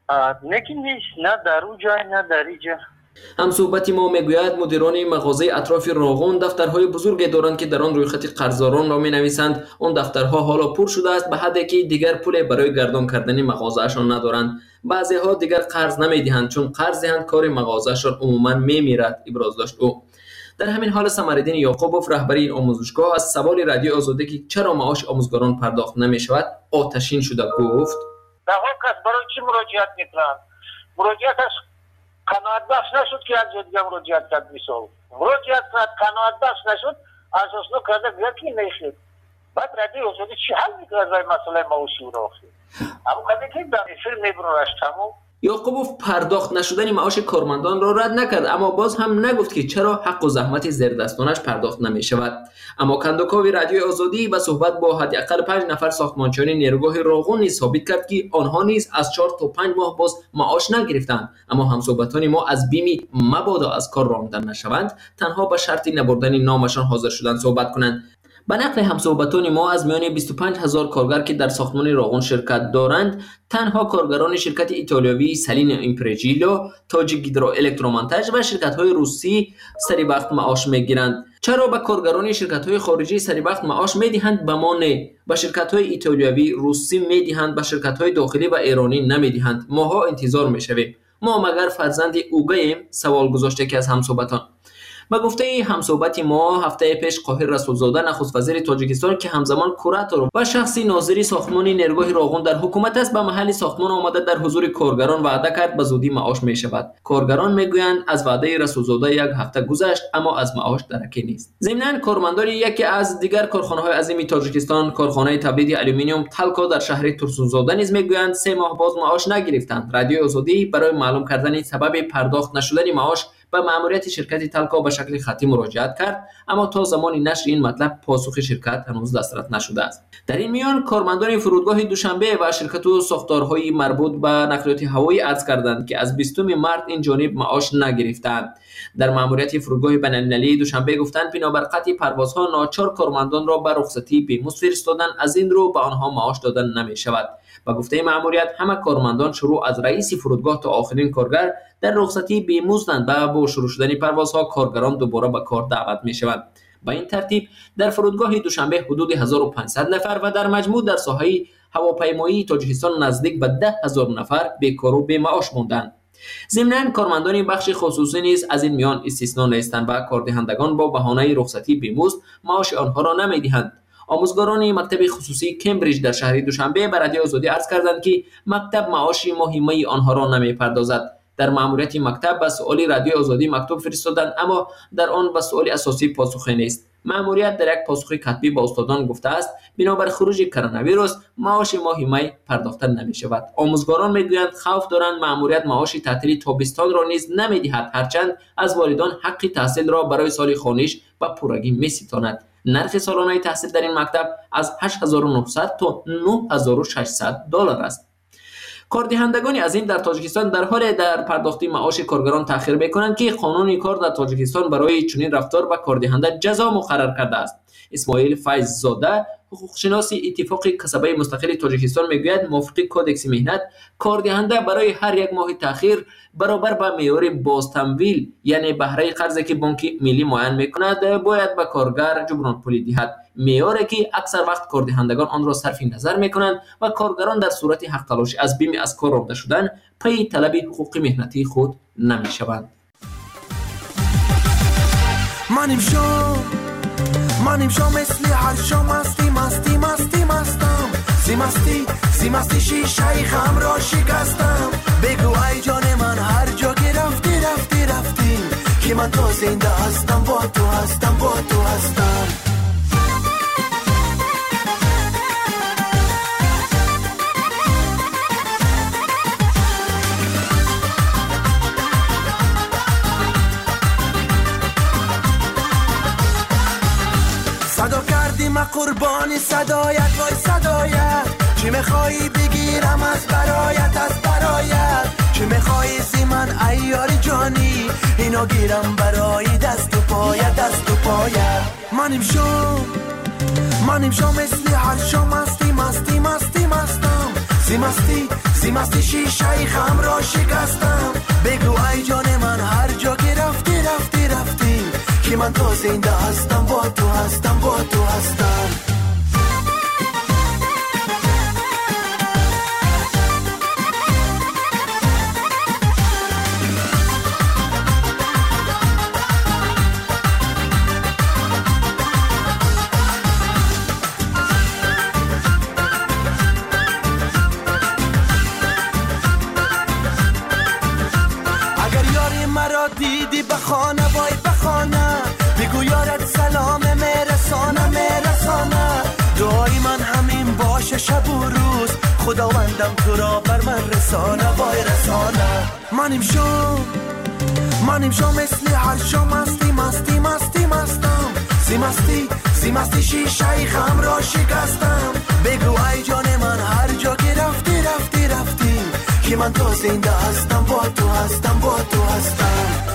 نکی نیست، نه در اون جای نه در این جای. هم صحبتی ما میگوید مدیران مغازه اطراف راغون دفترهای بزرگی دارند که در آن روی خط قرضداران را مینویسند. اون دفترها حالا پر شده است به حدی که دیگر پول برای گردان کردن مغازه‌شان ندارند. بعضی ها دیگر قرض نمیدهند چون قرض دهند کار مغازه‌شان عموما میمیرد، ابراز داشت او. در همین حال سمرالدین یعقوبوف رهبر این آموزشگاه از سوال رادیو آزادی که چرا معاش آموزگاران پرداخت نمی‌شود آتشین شده گفت: در واقع کس برای چی مراجعت می‌کنند؟ مراجعتش قناعت بخش نشد که از جدیده مراجعت کرد میسال مراجعت کرد قناعت بخش نشد از اصلا کرده بیاد که نیخید بعد رادیو آزادی چی حل میکنه از مسئله معاشی رو آخید اما کده که در فیلم میبرونش تمام. یعقوبوف پرداخت نشدن معاش کارمندان را رد نکرد اما باز هم نگفت که چرا حق و زحمت زیردستانش پرداخت نمی شود. اما کندوکاوی رادیو آزادی به صحبت با حداقل پنج نفر ساختمانچانی نیروگاه راغون نیز ثابت کرد که آنها نیز از چهار تا پنج ماه باز معاش نگرفتند. اما همصحبتان ما از بیمی مبادا از کار راندن نشوند تنها به شرط نبردن نامشان حاضر شدن صحبت کنند. به نقل همصحبتان ما از میان بیست و پنج هزار کارگر که در ساختمان راغون شرکت دارند تنها کارگران شرکت ایتالیایی سالین ایمپرژیلو، تاجیک گیدرو الکترومونتاژ و شرکت‌های روسی سری وقت معاش می‌گیرند. چرا به کارگران شرکت‌های خارجی سری وقت معاش می‌دهند به ما نه؟ به شرکت‌های ایتالیایی، روسی می‌دهند، به شرکت‌های داخلی و ایرانی نمی‌دهند. ماها انتظار می‌شویم. ما مگر فرزند اوگه‌ایم؟ سوال گذاشته که از همصحبتان. با گفته همصحبت ما هفته پیش قاهر رسولزاده نخست وزیر تاجیکستان که همزمان کوراتور و شخصی ناظری ساختمان نیروگاه راغون در حکومت است به محل ساختمان آمده در حضور کارگران وعده کرد به زودی معاش می شود. کارگران میگویند از وعده رسولزاده یک هفته گذشت اما از معاش درکی نیست. ضمناً کارمندان یکی از دیگر کارخانه‌های عظیم تاجیکستان کارخانه تولید آلومینیوم تالکو در شهر تورسونزاده نیز میگویند سه ماه باز معاش نگرفتند. رادیو آزادی برای معلوم کردن سبب پرداخت نشدن معاش به مأموریت شرکت تالکو به شکل خطی مراجعت کرد اما تا زمان نشر این مطلب پاسخ شرکت هنوز دسترس نشده است. در این میان کارمندان فرودگاه دوشنبه و شرکت و ساختارهای مربوط به نقلیات هوایی عرض کردند که از بیستم مارس این جانب معاش نگرفتند. در مأموریت فرودگاه بین‌المللی دوشنبه گفتند بنابر قطع پروازها ناچار کارمندان را به رخصتی بیموس فرستادن، از این رو به آنها معاش دادن نمی شود. با گفته مأموریت همه کارمندان شروع از رئیس فرودگاه تا آخرین کارگر در رخصتی بیمزدند و با شروع شدن پروازها کارگران دوباره به کار دعوت می شوند. با این ترتیب در فرودگاه دوشنبه حدود هزار و پانصد نفر و در مجموع در ساحه هواپیمایی تاجیکستان نزدیک به ده هزار نفر بیکار و بی‌معاش ماندند. ضمناً کارمندان بخش خصوصی نیز از این میان استثنا نیستند و کاردهندگان با بهانه رخصتی بیمزد معاش آنها را نمی‌دهند. آموزگاران مکتب خصوصی کمبریج در شهر دوشنبه به رادیو آزادی عرض کردند که مکتب معاش ماهی می آنها را نمی‌پردازد. در مأموریت مکتب به سؤال رادیو آزادی مکتوب فرستادند، اما در آن به سؤال اساسی پاسخی نیست. مأموریت در یک پاسخ کتبی با استادان گفته است بنابر خروج کرونا ویروس معاش ماهی می پرداخته نمی شود. آموزگاران میگویند خوف دارند مأموریت معاش تعطیل تابستان را نیز نمیدهد، هرچند از والدان حق تحصیل را برای سال خوانش و پورگی میستاند. نرخ سالانه تحصیل در این مکتب از هشت هزار و نهصد تا نه هزار و ششصد دلار است. کاردهندگان از این در تاجیکستان در حال در پرداخت معاش کارگران تأخیر میکنند که قانون کار در تاجیکستان برای چنین رفتار به کاردهنده جزا مقرر کرده است. اسماعیل فیض زاده حقوقشناس اتفاق کسبه مستقل تاجیکستان میگوید موافق کدکس مهنت کاردهنده برای هر یک ماه تأخیر برابر با معیار بازتمویل یعنی بهره قرضی که بانک ملی معین میکند باید به کارگر جبران پولی دهد، معیاری که اکثر وقت کاردهندگان آن را صرف نظر میکنند و کارگران در صورت حق تلاشی از بیم از کار رانده شدن پی طلب حقوق مهنتی خود نمیشوند. منیم شو منیم شو مثل هر شو مستی مستی مستی مستم سی مستی سی مستی شیشه خم را شکستم. بگو ای جان من هر جا که رفتی رفتی رفتی که من تو زنده هستم با تو هستم با تو هستم. صدا کردی ما قربانی صدایت وای صدایت، چی میخوایی بگیرم از برایت از برایت، چی میخوایی زی من ایاری جانی اینا گیرم برای دست و پایت دست و پایت. منیم شو منیم شو مثل هر شو مستی مستی مستی مستم سی مستی سی مستی شیشه خم را شکستم. بگو ای جان من هر جا که رفتی رفتی رفتی که من تو زنده هستم با تو هستم با تو هستم. اگر یاری مرا دیدی بخانه وای بخانه، بگو یارت سلام میرسانه میرسانه. دعای من همین باشه شب و روز خداوندم تو را بر من رسانه وای رسانه. منیم شو منیم شو مثل هر شو مستی مستی مستی مستم سی مستی سی مستی شیشه خم را شکستم. بگو ای جان من هر جا که رفتی رفتی رفتی که من تو زنده هستم با تو هستم با تو هستم.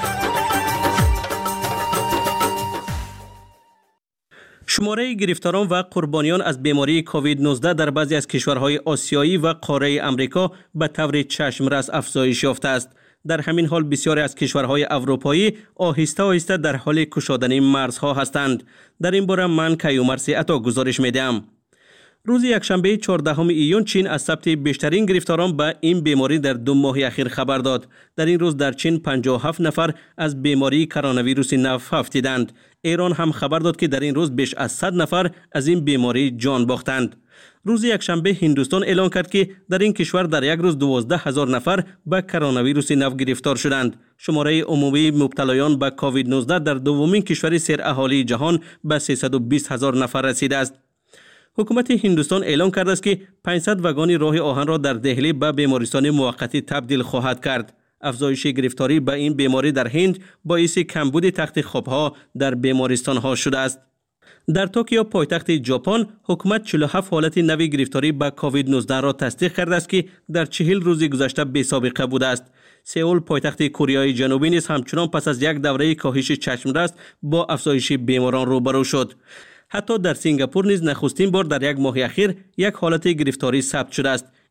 شماره گرفتاران و قربانیان از بیماری کووید نوزده در بعضی از کشورهای آسیایی و قاره امریکا به طور چشمرس افزایش یافته است. در همین حال بسیاری از کشورهای اروپایی آهسته آهسته در حال گشودن مرزها هستند. در این باره من کیومرثی عطا گزارش میدم. روز یکشنبه چهاردهم ایون چین از ثبت بیشترین گرفتاران به این بیماری در دو ماه اخیر خبر داد. در این روز در چین پنجاه و هفت نفر از بیماری کرونا ویروس نو افتیدند. ایران هم خبر داد که در این روز بیش از صد نفر از این بیماری جان باختند. روز یکشنبه هندوستان اعلام کرد که در این کشور در یک روز دوازده هزار نفر به کرونا ویروس نو گرفتار شدند. شماره عمومی مبتلایان به کووید نوزده در دومین کشور سیر اهالی جهان به سیصد و بیست هزار نفر رسیده است. حکومت هندوستان اعلام کرده است که پانصد واگن راه آهن را در دهلی به بیمارستان موقتی تبدیل خواهد کرد. افزایش گرفتاری به این بیماری در هند باعث کمبود تخت خوابها در بیمارستانها شده است. در توکیو پایتخت ژاپن حکومت چهل و هفت حالت نوی گرفتاری به کووید نوزده را تصدیق کرده است که در چهل روز گذشته بی سابقه بوده است. سئول پایتخت کره جنوبی نیز همچنان پس از یک دوره کاهش چشمرس با افزایش بیماران روبرو شد. حتی در سنگاپور نیز نخستین بار در یک ماه اخیر یک حالت گرفتاری ثبت شده است.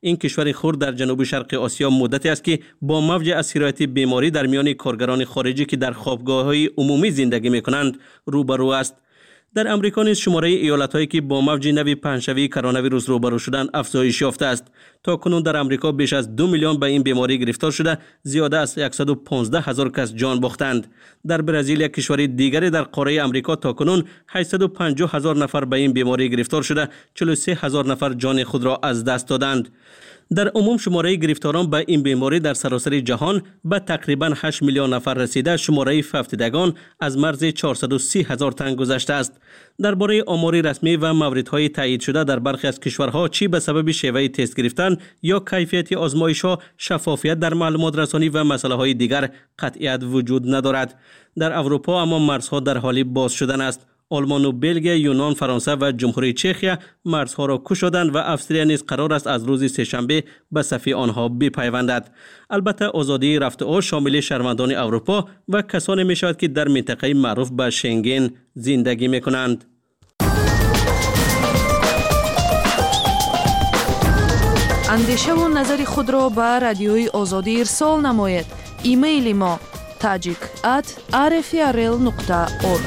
این کشور خرد در جنوب شرق آسیا مدتی است که با موج از سرایت بیماری در میان کارگران خارجی که در خوابگاه‌های عمومی زندگی می‌کنند روبرو است. در امریکا نیز شماره ایالت‌هایی که با موج نو پنجشنبه کرونا ویروس روبرو شدند افزایش یافته است. تا کنون در امریکا بیش از دو میلیون به این بیماری گرفتار شده، زیاده از صد و پانزده هزار کس جان باختند. در برزیل، یک کشور دیگری در قاره امریکا، تا کنون هشتصد و پنجاه هزار نفر به این بیماری گرفتار شده، چهل و سه هزار نفر جان خود را از دست دادند. در عموم شماره گرفتاران به این بیماری در سراسر جهان به تقریباً هشت میلیون نفر رسیده، شماره فوتیدگان از مرز چهارصد و سی هزار تن گذشته است. درباره آمار رسمی و موردهای تایید شده در برخی از کشورها، چی به سبب شیوه تست گرفتن یا کیفیت آزمایش‌ها، شفافیت در معلومات رسانی و مسائل دیگر قطعیت وجود ندارد. در اروپا اما مرزها در حال باز شدن است. آلمان و بلژیم، یونان، فرانسه و جمهوری چخیا مرزها را گشودند و افسریه نیز قرار است از روز سه‌شنبه به صف آنها بپیوندد. البته آزادی رفت و آمد شامل شهروندان اروپا و کسانی می شود که در منطقه معروف به شنگن زندگی می کنند. اندیشه و نظر خود را به رادیوی آزادی ارسال نمایید. ایمیل ما tajik at r f r l nokta org.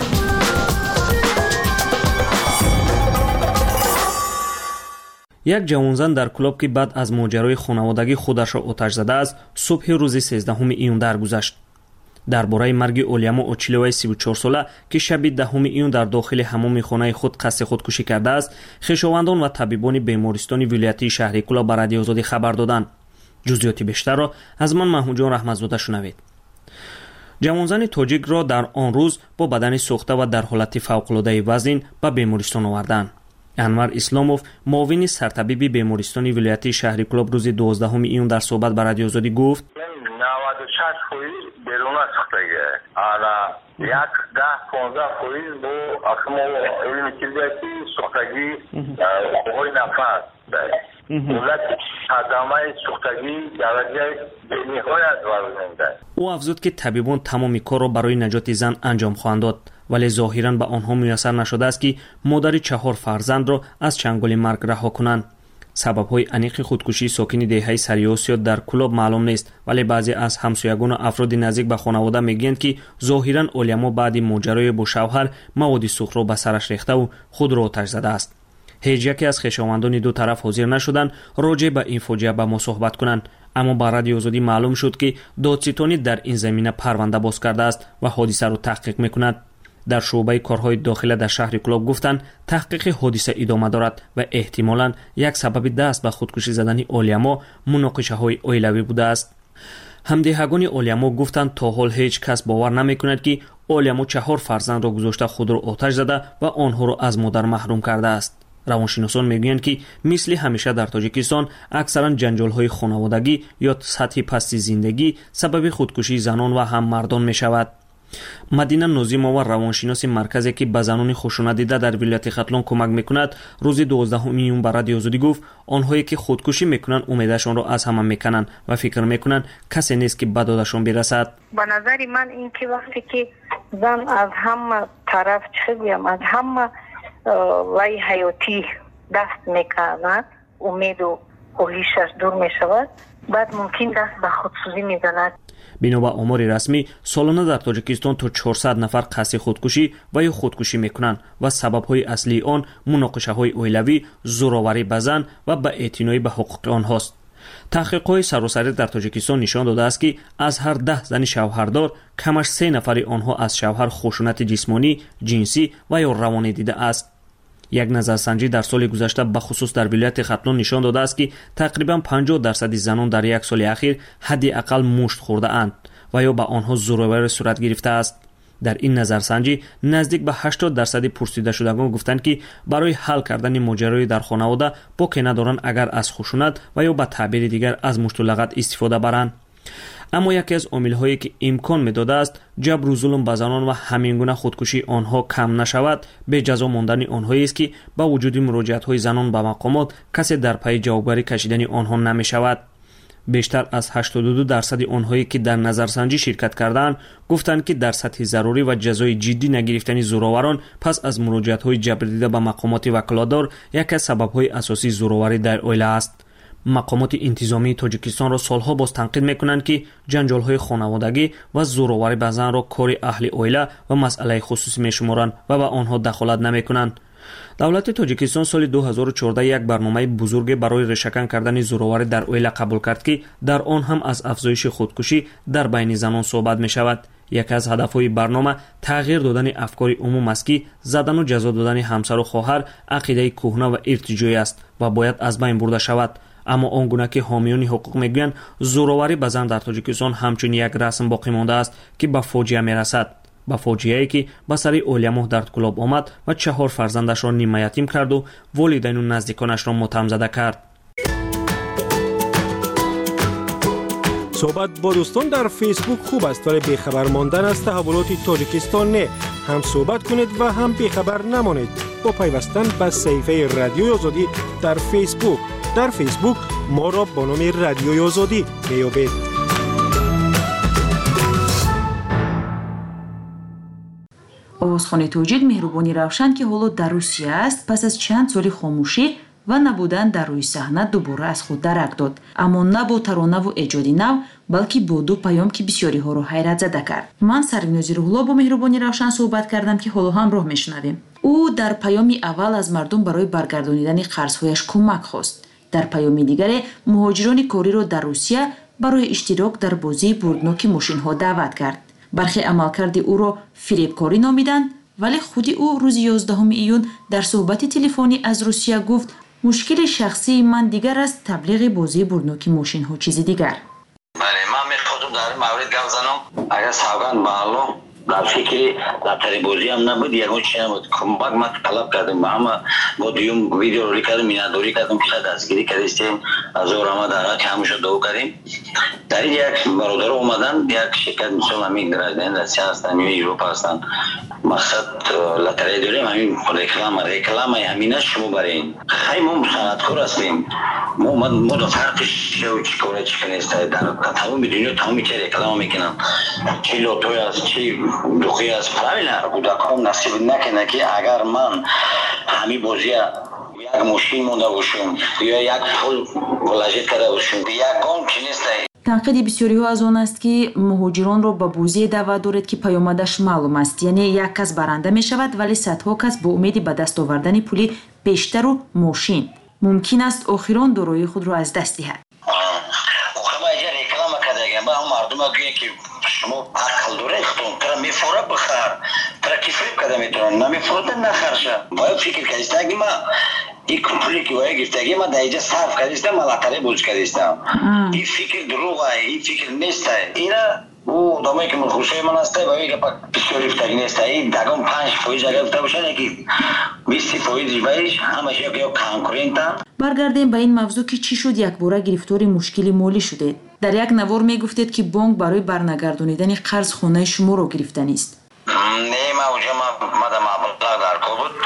یک جوانزن در کلاب که بعد از ماجرای خانوادگی خودش را آتش زده است، صبح روز سیزدهم ایون درگذشت. درباره مرگ اولیاما اوچیلوی سی و چهار ساله که شب دهم ایون در داخل حمام خانه خود قصد خودکشی کرده است، خویشاوندان و طبیبان بیمارستان ولایتی شهر کلاب به رادیو آزادی خبر دادند. جزئیات بیشتر را از من محمود جان رحمت‌زاده شنوید. جوانزن تاجیک را در آن روز با بدن سوخته و در حالت فوق‌العاده وزن به بیمارستان آوردند. انور اسلاموف، معاون سرطبیب بیمارستان ولایتی شهر کلاب، روز دوازدهم ایون در صحبت با رادیو آزادی گفت: نود و شش فیصد بیرون سوختگی، حالا یک ده پانزده فیصد با اصلا علم کلیدی سوختگی بهای نفس دارد. دولت خدمه سوختگی درجه بینهایت وزن دارد. او افزود که طبیبان تمام کار را برای نجات زن انجام خواهند داد، ولی ظاهراً به آنها میسر نشده است که مادر چهار فرزند را از چنگال مرگ رها کنند. سبب‌های انیق خودکشی ساکن دهه سریاسیات در کلاب معلوم نیست، ولی بعضی از همسایگان و افراد نزدیک به خانواده میگویند که ظاهراً اولیاما بعد ماجرای با شوهر مواد سوخت را به سرش ریخته و خود را آتش زده است. هیچ یکی از خویشاوندان دو طرف حاضر نشدند راجع به این فاجعه با ما صحبت کنند، اما با رادیو آزادی معلوم شد که دادستانی در این زمینه پرونده باز کرده است و حادثه را تحقیق میکند. در شعبه کارهای داخله در شهر کلاب گفتند تحقیق حادثه ادامه دارد و احتمالاً یک سبب دست به خودکشی زدن اولیاما مناقشه های اولیوی بوده است. همدیهگان اولیاما گفتند تا حال هیچ کس باور نمیکند که اولیاما چهار فرزند را گذاشته خود را آتش زده و آنها را از مادر محروم کرده است. روانشناسان میگویند که مثل همیشه در تاجیکستان اکثرا جنجال‌های خانوادگی یا سطح پست زندگی سبب خودکشی زنان و هم مردان میشود. مدینه نازیمова روانشناس مرکزی که به زنان خشونت دیده در ولایت ختلان کمک میکند، روز دوازدهم ایون به رادیو آزادی گفت آنهایی که خودکشی میکنند امیدشان را از همه میکنند و فکر میکنند کسی نیست که به دادشان برسد. به نظر من این که وقتی که زن از همه طرف چه بگویم از همه وی حیاتی دست میکند، امید و خواهشش دور میشود، بعد ممکن دست به خودسوزی میزند. بنا به آمار رسمی سالانه در تاجیکستان تا چهارصد نفر قصد خودکشی و یا خودکشی میکنند و سبب‌های اصلی آن مناقشه‌های اولیوی، زورآوری به زن و به اعتنایی به حقوق آنهاست. تحقیقات سراسری در تاجیکستان نشان داده است که از هر ده زن شوهردار کمش سه نفر آنها از شوهر خشونت جسمانی، جنسی و یا روانی دیده است. یک نظرسنجی در سال گذشته به خصوص در ولایت ختلان نشان داده است که تقریبا پنجاه درصد زنان در یک سال اخیر حداقل مشت خورده اند و یا به آنها زورآوری صورت گرفته است. در این نظرسنجی نزدیک به هشتاد درصد پرسیده شدگان گفتند که برای حل کردن ماجرای در خانواده باکی ندارند اگر از خشونت و یا به تعبیر دیگر از مشت و لغت استفاده برند. اما یکی از عامل‌هایی که امکان می‌داده است جبر و ظلم به زنان و همینگونه خودکشی آنها کم نشود، به جزا ماندن آنهایی است که با وجود مراجعت‌های زنان به مقامات کسی در پی جوابگیری کشیدن آنها نمی‌شود. بیشتر از هشتاد و دو درصد آنهایی که در نظرسنجی شرکت کردند گفتند که در سطح ضروری و جزای جدی نگرفتن زورآوران پس از مراجعت‌های جبر دیده به مقامات وکالتدار یکی از سبب‌های اساسی زورآوری در عائله است. مقامات انتظامی تاجیکستان را سالها باز تنقید میکنند که جنجال‌های خانوادگی و زورآوری به زن را کار اهل عائله و مسئله خصوصی میشمارند و به آنها دخالت نمیکنند. دولت تاجیکستان سال دو هزار و چهارده یک برنامه بزرگ برای ریشه‌کن کردن زورآوری در عائله قبول کرد که در آن هم از افزایش خودکشی در بین زنان صحبت می شود. یکی از هدفهای برنامه تغییر دادن افکار عموم است که زدن و جزا دادن همسر و خواهر عقیده کهنه و ارتجاعی است و باید از بین برده شود. اما آنگونه که حامیان حقوق میگویند زورآوری به زن در تاجیکستان همچون یک رسم باقی مانده است که به فاجعه میرسد. با فاجعه‌ای که به سر اولیمو در کلاب آمد و چهار فرزندش را نیمه یتیم کرد و والدین و نزدیکانش را ماتم زده کرد. صحبت با دوستان در فیسبوک خوب است ولی بیخبر ماندن از تحولات تاجیکستان نه. هم صحبت کنید و هم بیخبر نمانید با پیوستن به صفحه رادیوی آزادی در فیسبوک. در فیسبوک ما را با نام رادیوی آزادی میابید. آوازخوان توجید مهربانی روشن که حالا در روسیه است پس از چند سال خاموشی و نبودن در روی صحنه دوباره از خود درک داد، اما نه با ترانه و ایجاد نو بلکه با دو پیام که بسیاری ها را حیرت زده کرد. من سرویناز روح‌الله با مهربانی روشن صحبت کردم که حالا همراه میشنویم. او در پیامی اول از مردم برای برگردانیدن قرض‌هایش کمک خواست. در پیامی دیگر مهاجران کاری را در روسیه برای اشتراک در بازی بردناک ماشین‌ها دعوت کرد. برخی عملکرد او را فریبکاری نامیدند، ولی خودی او روز یازدهم ایون در صحبت تلفنی از روسیه گفت مشکل شخصی من دیگر است، تبلیغ بازی بردناک ماشین ها چیزی دیگر. بله من میخواستم در مورد گپ زنم. اگر سوگند به الله در فکر لاتاری بازی هم نبود، یگان چیز نبود. کمک ما طلب کردیم، همه با دیوم ویدیو روی کردیم، مینادوری کردیم که دستگیری کردیم، از اور آمد آقا که همشو دو کردیم. در این یک برادر اومدن، یک شرکت مثل همین درازدین رسیه هستن، یا اروپا هستن. مقصد لاتاری داریم، همین رکلام رکلام همینه شما برین. خیلی ما صنعتکار هستیم. ما ما دو فرقش چه و چی کاره چی کنیست در تمام دنیا تمامی چه رکلام میکنن. چی لوتوی است، چی دوخی از فامیلر کودکان نصیب نکنه که اگر من همین بازی یک ماشین مونده باشم یا یک پول کلاژت کرده باشم یک گام چی نیست. تنقید بسیاری ها از آن است که مهاجران را به بازی دعوت دارد که پیامدش معلوم است، یعنی یک کس برنده می شود ولی صدها کس با امید به دست آوردن پولی بیشتر و ماشین ممکن است آخران دارایی خود را از دست دهد. خب اگر رکلام کردیم با مردم میگن که شما عقل داره خودتون ترا میفوره بخر ترا کیفری کده میتونن نمیفروده نخرشه. باید فکر کردید که ما این پولی که باید گرفتگی ما در اینجا صرف کردیستم ملاقره بوج کردیستم. این فکر دروغه، این فکر نیسته. اینا او دامه که من خوشه من هسته باید که پاک بسیاری فتگی نیسته. این دگم پنج فویز اگر افته باشن یکی بیستی فویز بایش همش یک یا کانکورنتن. برگردیم به این موضوع که چی شد یک باره گرفتار مشکلی مالی شده. در یک نوار می گفتید که بانک برای برنگردانیدن قرض خانه شما را گرفتن است. نه ما اونجا ما مادم مبلغ در کو بود،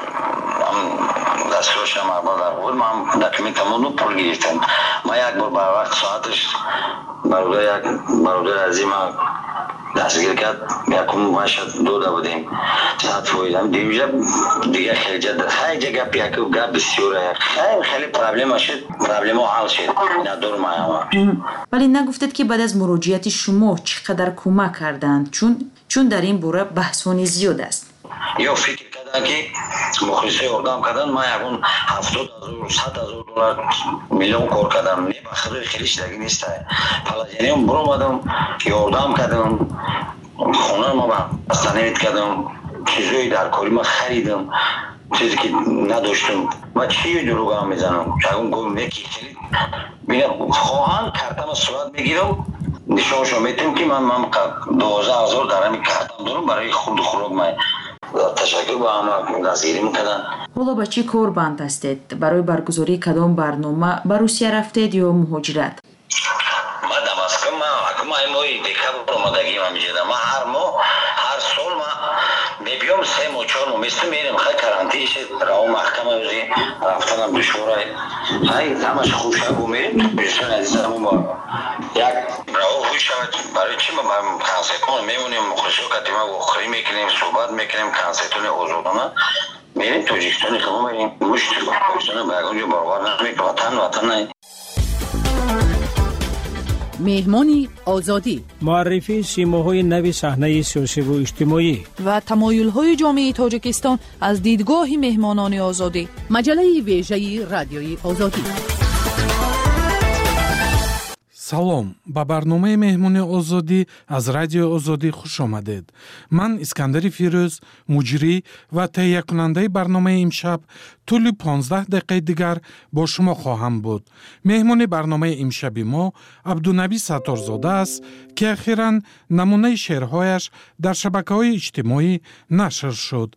دستورش مبلغ در بود، ما دکمنتمون رو پول گرفتم. ما یک بار بر وقت ساعتش برادر یک برادر عزیز ما دستگیر کرد، یکم ماشد دوده بودیم ساعت فویدم دیوژه دیگه خیلی جد خیلی جگه پیاکو گپ بسیاره خیلی خیلی پرابلم شد، پرابلم حل شد ندور ما. ولی نگفتید که بعد از مراجعت شما چقدر کمک کردند، چون چون در این باره بحثانی زیاد است. یا فکر کردن که مخلصه اردام کردن ما یکون هفتاد هزار صد هزار دلار میلیون کار کردم نه بخیر خیلیش دیگه نیست. پلاجنیم برو مادم اردام کردم خونه ما با استانیت کردم چیزایی در کاری ما خریدم چیزی که نداشتم و چی دروغ هم میزنم چون گفتم یکی خرید ببین خواهان کارتم صورت میگیرم نشونشو میتونم که من من دوازده هزار درمی کارتم دارم برای خود خوراک من تشکر با هم دستگیری میکردن. حالا با چی کار بند هستید؟ برای برگزاری کدام برنامه به روسیه رفتید یا مهاجرت؟ ما دماسکو ما حکومت مای دکتر اومدگی ما میجدم. ما هر ماه هر سال ما میبیام سه ماه چهار ماه مثل میریم خیلی کرانتین شد راو محکمه وزی رفتنم دشواره های همش خوب شد و میریم دوستان عزیزم ما یک راو خوش شد برای چی ما کنسرتون میمونیم خوشو کتی ما بخوری میکنیم صحبت میکنیم کنسرتون آزادانه میریم توجیکستانی که ما میریم مشت توجیکستان باید اونجا باروار نمیکنیم وطن وطن نه. مهمانی آزادی، معرفی سیماهای نوی صحنه سیاسی و اجتماعی و تمایل‌های جامعه تاجیکستان از دیدگاه مهمانان آزادی. مجله ویژه رادیوی آزادی. салом ба барномаи меҳмони озодӣ аз радиои озодӣ хуш омадед. ман искандари фирӯз, муҷрӣ ва таҳиякунандаи барномаи имшаб тӯли понздаҳ дақиқаи дигар бо шумо хоҳам буд. меҳмони барномаи имшаби мо абдунаби сатторзода аст ки ахиран намунаи шеърҳояш дар шабакаҳои иҷтимоӣ нашр шуд.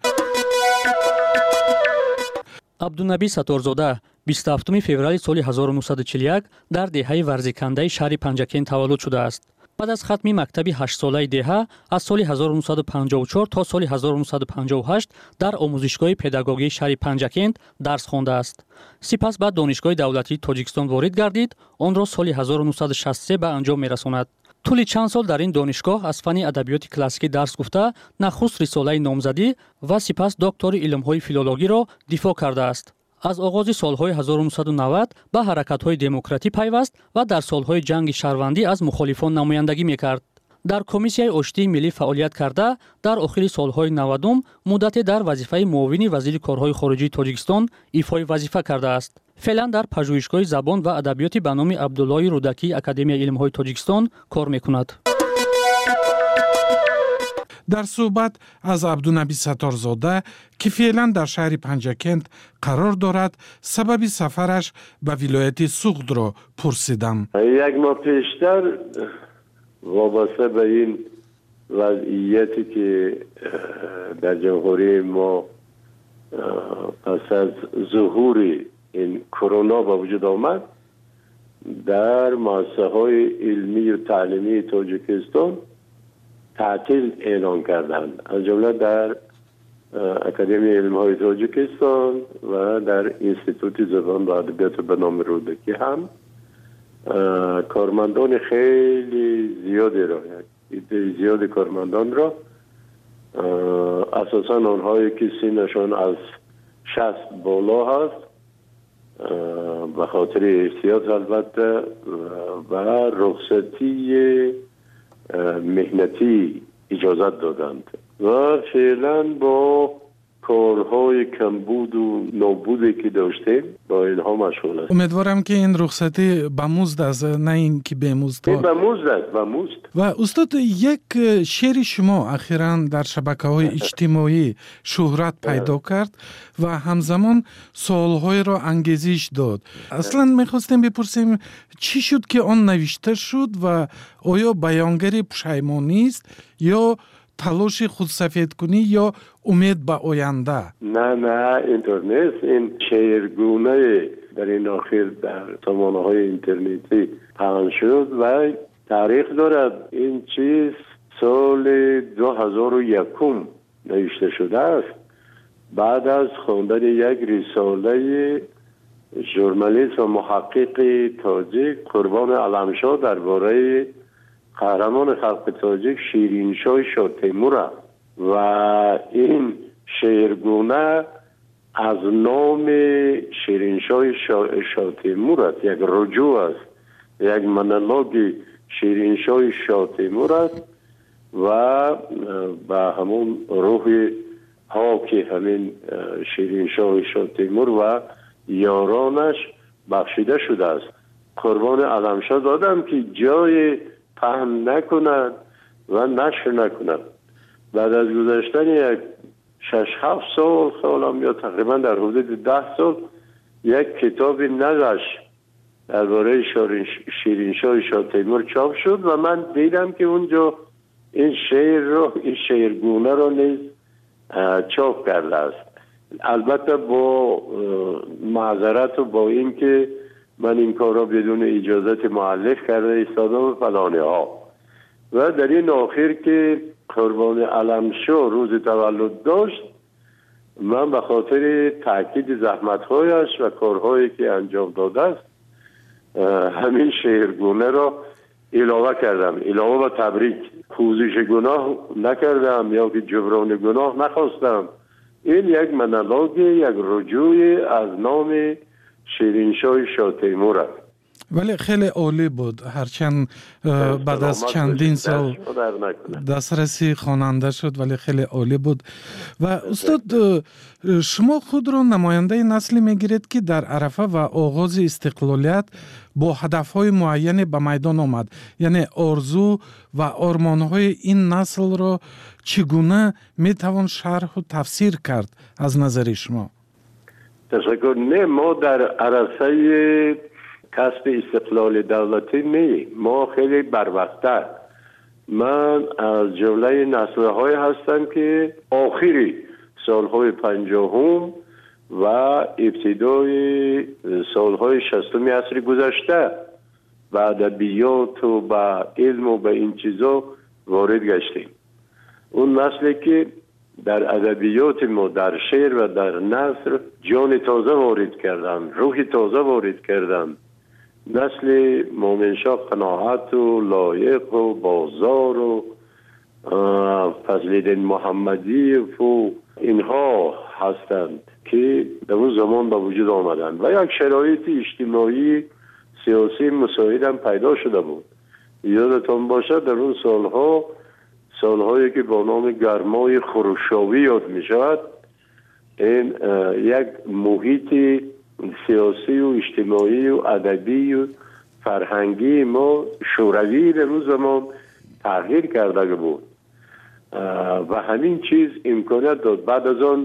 абдунаби сатторзода бисту ҳафтуми феврали соли ҳазору нуҳсаду чилу як дар деҳаи варзикандаи шаҳри Панҷакен таваллуд шудааст. баъд аз хатми мактаби ҳаштсолаи деҳа аз соли ҳазору нуҳсаду панҷоҳу чор то соли ҳазору нуҳсаду панҷоҳу ҳашт дар омӯзишгоҳи педагогии шаҳри Панҷакент дарс хондааст. сипас ба донишгоҳи давлатии Тоҷикистон ворид гардид, онро соли ҳазору нуҳсаду шасту се ба анҷом мерасонад. тӯли чанд сол дар ин донишгоҳ аз фанни адабиёти классикӣ дарс гуфта, нахуст рисолаи номзадӣ ва сипас доктори илмҳои филологиро дифоъ кардааст. аз оғози солҳои ҳазору нуҳсаду навад ба ҳаракатҳои демократӣ пайваст ва дар солҳои ҷанги шаҳрвандӣ аз мухолифон намояндагӣ мекард. дар комиссияи оштии миллӣ фаъолият карда, дар охири солҳои навадум муддате дар вазифаи муовини вазири корҳои хориҷии Тоҷикистон ифои вазифа кардааст. феълан дар пажӯҳишгоҳи забон ва адабиёти ба номи Абдуллои Рудакии Академияи илмҳои Тоҷикистон кор мекунад. дар суҳбат аз абдунаби сатторзода ки феълан дар шаҳри Панҷакент қарор дорад, сабаби сафараш ба вилояти Суғдро пурсидам. як моҳ пештар вобаста ба ин вазъияте ки дар ҷумҳурии мо пас аз зуҳури ин корона ба вуҷуд омад, дар муассисаҳои илмию таълимии Тоҷикистон تعطیل اعلان کردند، از جمله در اکادمی علم‌های تاجیکستان و در انستیتوت زبان و ادبیات به نام رودکی هم کارمندان خیلی زیادی را عده زیاد کارمندان را اساساً آنهایی که سنشان از شصت بالا هست به خاطر احتیاط البته و رخصتی مهنتی اجازت دادند و فعلا با کارهای کمبود و نابودی که داشتیم با اینها مشغول است. امیدوارم که این رخصتی به مزد است، نه این که به مزد. به مزد است، به مزد. و استاد، یک شعر شما اخیراً در شبکه‌های اجتماعی شهرت پیدا کرد و همزمان سوال‌های را انگیزش داد. اصلاً می‌خواستیم بپرسیم چی شد که آن نوشته شد و آیا بیانگر پشیمانی است یا تلاش خودسفید کنی یا امید به آینده؟ نه نه اینطور نیست. این شعرگونه در این آخر در سامانه‌های اینترنتی پخش شد و تاریخ دارد. این چیز سال دو هزار و یک نوشته شده است، بعد از خواندن یک رساله ژورنالیست و محقق تاجیک قربان علمشاه درباره قهرمان خلق تاجیک شیرینشاه شاه تیمور و این شعرگونه از نام شیرینشاه شاه تیمور است، یک رجوع است، یک مونولوگ شیرینشاه شاه تیمور است و با همون روح پاک همین شیرینشاه شاه تیمور و یارانش بخشیده شده است. قربان علمشاه دادم که جای پهن نکنند و نشر نکنند. بعد از گذشتن یک شش هفت سال سالم یا تقریبا در حدود ده سال یک کتاب نقش درباره شیرینشاه شاه تیمور چاپ شد و من دیدم که اونجا این شعر رو، این شعرگونه رو نیز چاپ کرده است. البته با معذرت و با این که من این کار را بدون اجازت مؤلف کرده ایستادم و فلانه ها. و در این آخر که قربان علمشاه روز تولد داشت، من به خاطر تاکید زحمت‌هایش و کارهایی که انجام داده است همین شعرگونه را علاوه کردم، علاوه و تبریک. پوزش گناه نکردم یا که جبران گناه نخواستم. این یک مونولوگ، یک رجوع از نام شیرینشاه شاه تیمور است. ولی خیلی عالی بود، هرچند بعد از چندین سال دسترسی خواننده شد ولی خیلی عالی بود. و استاد شما خود را نماینده نسلی میگیرید که در عرفه و آغاز استقلالیت با هدفهای معین به میدان آمد، یعنی آرزو و آرمانهای این نسل را چگونه میتوان شرح و تفسیر کرد از نظر شما؟ تشکر. نه، ما در عرصه کسب استقلال دولتی نه، ما خیلی بروقت‌تر. من از جمله نسل‌های هستم که آخری سالهای پنجاهم و ابتدای سالهای شصتم عصر گذشته به ادبیات و به علم و به این چیزا وارد گشتیم. اون نسلی که در ادبیات ما، در شعر و در نثر جان تازه وارد کردن، روح تازه وارد کردن. نسل مومنشاه قناعت و لایق و بازار و فضل‌الدین محمدی و اینها هستند که در اون زمان به وجود آمدن و یک شرایط اجتماعی سیاسی مساعد هم پیدا شده بود. یادتان باشد در اون سالها، سالهایی که با نام گرمای خروشاوی یاد می شود، این یک محیط سیاسی و اجتماعی و ادبی و فرهنگی ما شوروی در اون زمان تغییر کرده بود و همین چیز امکانیت داد. بعد از آن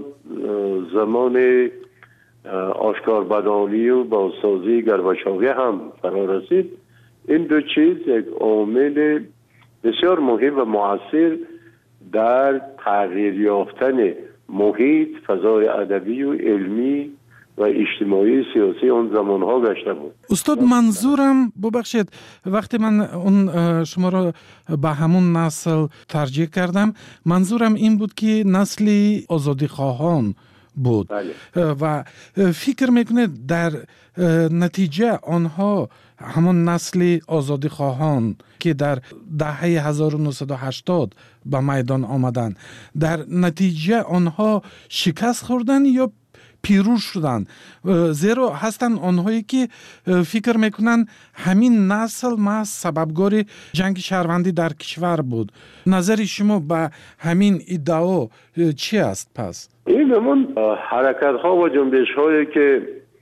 زمان آشکار بدانی و بازسازی گرباچوی هم فرا رسید. این دو چیز یک عامل بسیار مهم و مؤثر در تغییر یافتن محیط، فضای ادبی و علمی و اجتماعی سیاسی اون زمانها گشته بود. استاد منظورم ببخشید، وقتی من اون شما را به همون نسل ترجیح کردم، منظورم این بود که نسلی آزادی خواهان بود. بله. و فکر میکنه در نتیجه آنها همون نسل آزادی خواهان که در دهه هزار و نهصد و هشتاد به میدان آمدن، در نتیجه آنها شکست خوردن یا پیروز شدن؟ زیرا هستن آنهایی که فکر میکنن همین نسل محض سببگار جنگ شهروندی در کشور بود. نظر شما به همین ادعا چی است پس؟ این همون حرکت ها و جنبش هایی که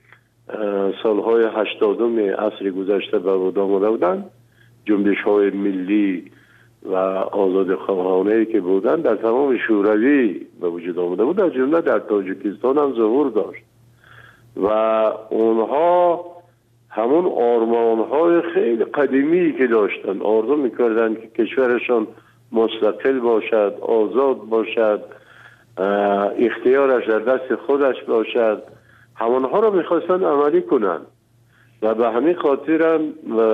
سالهای هشتادم عصر گذشته به وجود آمده بودند، جنبش های ملی و آزاد خواهانه که بودن در تمام شوروی به وجود آمده بود، در جمله در تاجیکستان هم ظهور داشت و اونها همون آرمان های خیلی قدیمی که داشتن، آرزو میکردن که کشورشان مستقل باشد، آزاد باشد، اختیارش در دست خودش باشد، همونها رو میخواستن عملی کنن و به همین خاطر هم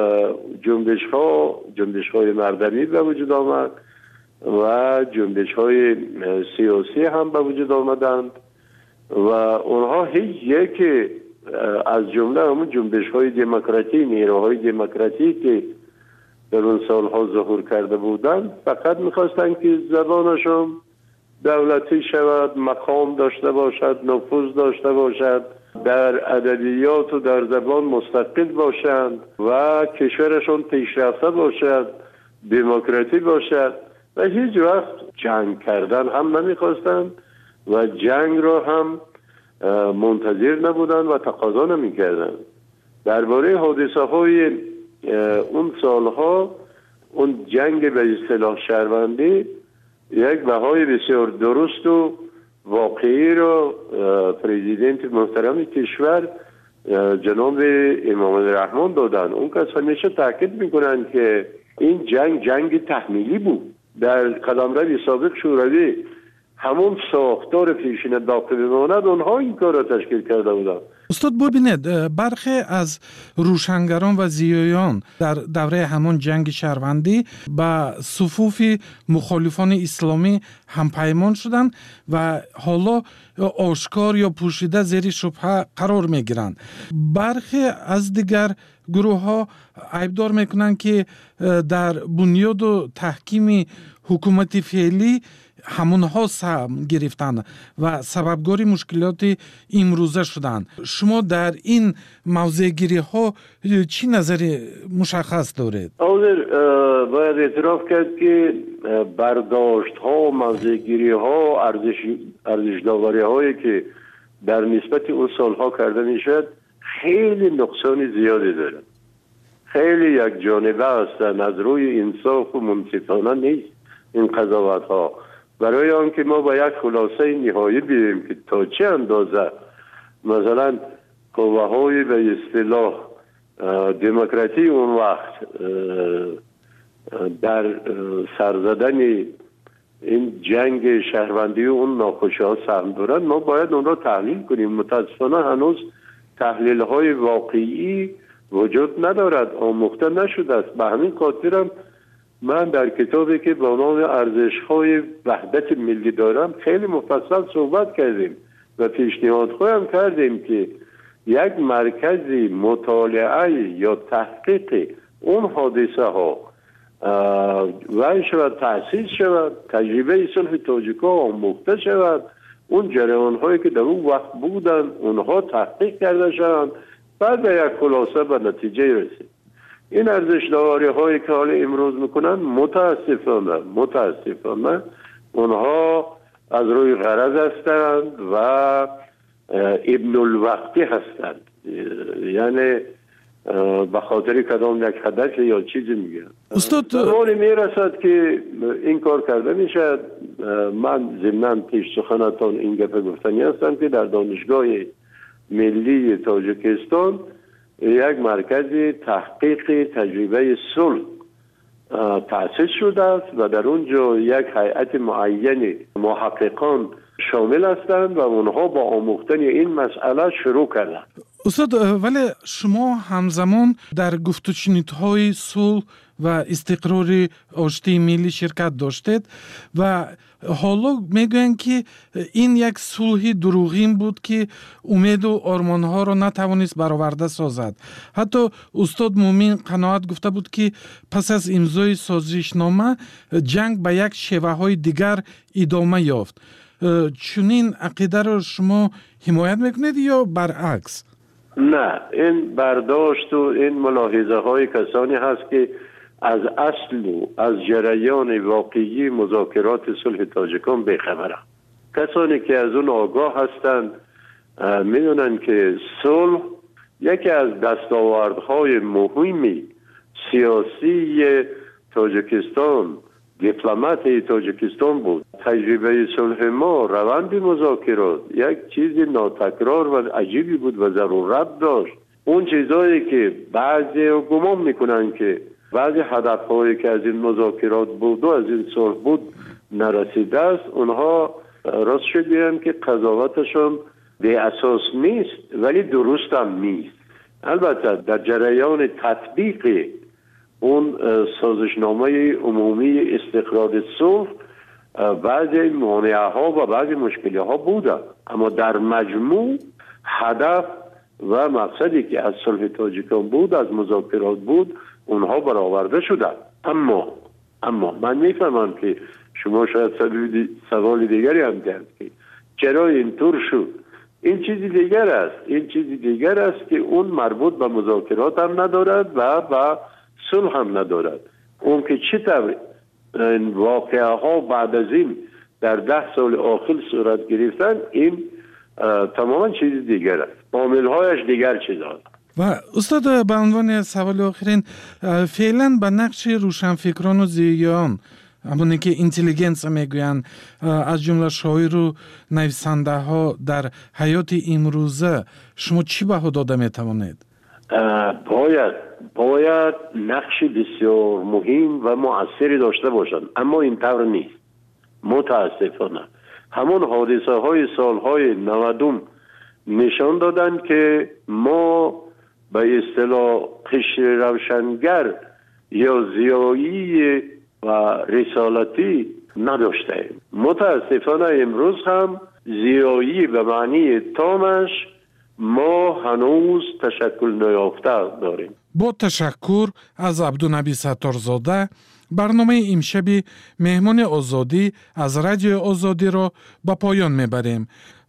جنبش ها جنبش های مردمی به وجود آمد و جنبش های سیاسی هم به وجود آمدند و اونها هیچ یک از جمله همون جنبش های دموکراتی، نیروهای دموکراتی که در اون سالها ظهور کرده بودند فقط میخواستن که زبانشون دولتی شود، مقام داشته باشد، نفوذ داشته باشد، در ادبیات و در زبان مستقل باشند و کشورشون پیشرفته باشد، دموکراتی باشد و هیچ وقت جنگ کردن هم نمیخواستند و جنگ را هم منتظر نبودند و تقاضا نمیکردند. درباره حادثه های اون سالها، اون جنگ به اصطلاح شهروندی یک بهای بسیار درست و واقعی رو پرزیدنت محترم کشور جناب امام الرحمن دادن. اون کس همیشه تاکید میکنن که این جنگ جنگ تحمیلی بود. در قلمرو سابق شوروی همون ساختار پیشین باقی بماند، اونها این کار را تشکیل کرده بودن. استاد ببینید، برخی از روشنگران و زیایان در دوره همون جنگ شهروندی به صفوف مخالفان اسلامی همپیمان شدند و حالا آشکار یا پوشیده زیر شبهه قرار میگیرند. برخی از دیگر گروه ها عیبدار میکنند که در بنیاد و تحکیم حکومت فعلی همونها سهم گرفتن و سببگاری مشکلات امروزه شدن. شما در این موضوع گیری ها چی نظری مشخص دارید؟ حاضر باید اعتراف کرد که برداشت ها، موضوع گیری ها، ارزش ارزش داوری هایی که در نسبت اون سالها کرده میشد خیلی نقصان زیادی دارد. خیلی یک جانبه هستند، از روی انصاف و منصفانه نیست این قضاوت ها. برای آنکه ما با یک خلاصه نهایی بیاییم که تا چه اندازه مثلا قوه های به اصطلاح دموکراتی اون وقت در سرزدن این جنگ شهروندی و اون ناخوشی ها سهم دارن، ما باید اون را تحلیل کنیم. متاسفانه هنوز تحلیل های واقعی وجود ندارد، آموخته نشده است. به همین خاطرم من در کتابی که با نام ارزش های وحدت ملی دارم خیلی مفصل صحبت کردیم و پیشنهاد خواهم کردیم که یک مرکزی مطالعه یا تحقیق اون حادثه ها وای شود، تأسیس شود، تجربه صلح تاجیک‌ها آموخته شود، اون جریان هایی که در اون وقت بودن اونها تحقیق کرده شوند، بعد به یک خلاصه به نتیجه رسید. این ارزش داوری هایی که حالا امروز میکنن متاسفانه متاسفانه اونها از روی غرض هستند و ابن الوقتی هستند، یعنی به خاطر کدام یک هدف یا چیزی میگن. استاد زمانی میرسد که این کار کرده میشد. من ضمناً پیش سخنتان این گپ گفتنی هستم که در دانشگاه ملی تاجیکستان یک مرکز تحقیق تجربه صلح تأسیس شده است و در اونجا یک هیئت معین محققان شامل هستند و اونها با آموختن این مسئله شروع کردند. استاد، ولی شما همزمان در گفت و شنودهای صلح و استقرار آشتی ملی شرکت داشتید و حالا میگویند که این یک صلح دروغین بود که امید و آرمانها را نتوانست برآورده سازد. حتی استاد مومین قناعت گفته بود که پس از امضای سازشنامه جنگ به یک شیوه های دیگر ادامه یافت. چنین عقیده را شما حمایت میکنید یا برعکس؟ نه، این برداشت و این ملاحظه های کسانی هست که از اصل و از جریان واقعی مذاکرات صلح تاجیکان بیخبرند. کسانی که از اون آگاه هستند میدونن که صلح یکی از دستاوردهای مهمی سیاسی تاجیکستان، دیپلمات تاجیکستان بود. تجربه صلح ما، روند مذاکرات یک چیز ناتکرار و عجیبی بود و ضرورت داشت. اون چیزایی که بعضی گمان میکنن که بعضی هدفهایی که از این مذاکرات بود و از این صلح بود نرسیده است، اونها راست شد بیان که قضاوتشون بی اساس نیست ولی درست هم نیست. البته در جریان تطبیق اون سازشنامه عمومی استقرار صلح بعضی مانعه ها و بعضی مشکلی ها بوده، اما در مجموع هدف و مقصدی که از صلح تاجیکان بود، از مذاکرات بود، اونها برآورده شده. اما اما من میفهمم که شما شاید سوال دیگری هم دارید که چرا اینطور شد. این چیزی دیگر است این چیزی دیگر است که اون مربوط به مذاکرات هم ندارد و به صلح هم ندارد. اون که چطور این واقعه ها بعد از این در ده سال آخر صورت گرفتن، این تماما چیز دیگر است، عامل هایش دیگر چیز هست. و استاد، به عنوان سوال آخرین، فعلا به نقش روشنفکران و زیان، همونی که اینتلیجنس میگوین، از جمله شاعر و نویسنده ها در حیات امروزه، شما چی بها داده میتوانید؟ باید باید نقش بسیار مهم و مؤثری داشته باشند، اما این طور نیست. متاسفانه همون حادثه های سالهای نودم نشان دادن که ما به اصطلاح قشر روشنگر یا زیایی و رسالتی نداشتیم. متاسفانه امروز هم زیایی به معنی تامش ما هنوز تشکل نیافته داریم. با تشکر از عبدالنبی ستارزاده، برنامه امشب مهمان آزادی از رادیو آزادی را به پایان میبریم.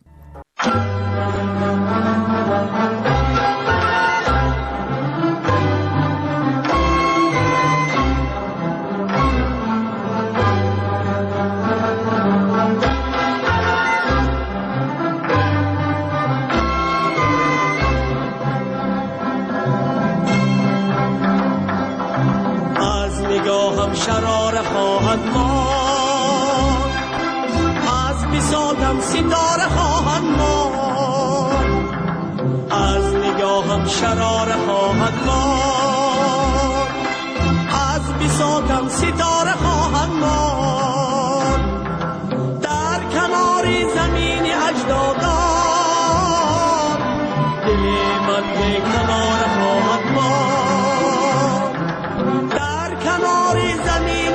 نگاهم شراره خواهد ماند، از بساطم ستاره خواهد ماند، از نگاهم شراره خواهد ماند، از بساطم ستاره خواهد ماند، در کنار زمین اجدادان دل من به کنار خواهد ماند، کنار زمین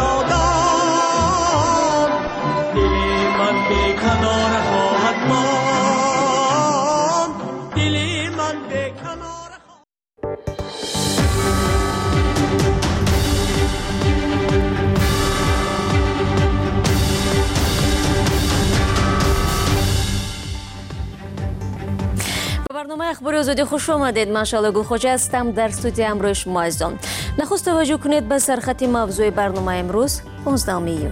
اجدادان دل من به کنار خواهد ماند، دل من به کنار برنامه اخبار آزادی خوش آمدید. من شالگو خوجه هستم در استودیو امروز شما عزیزان. نخست توجه کنید به سرخط موضوع برنامه امروز پانزدهم ایون.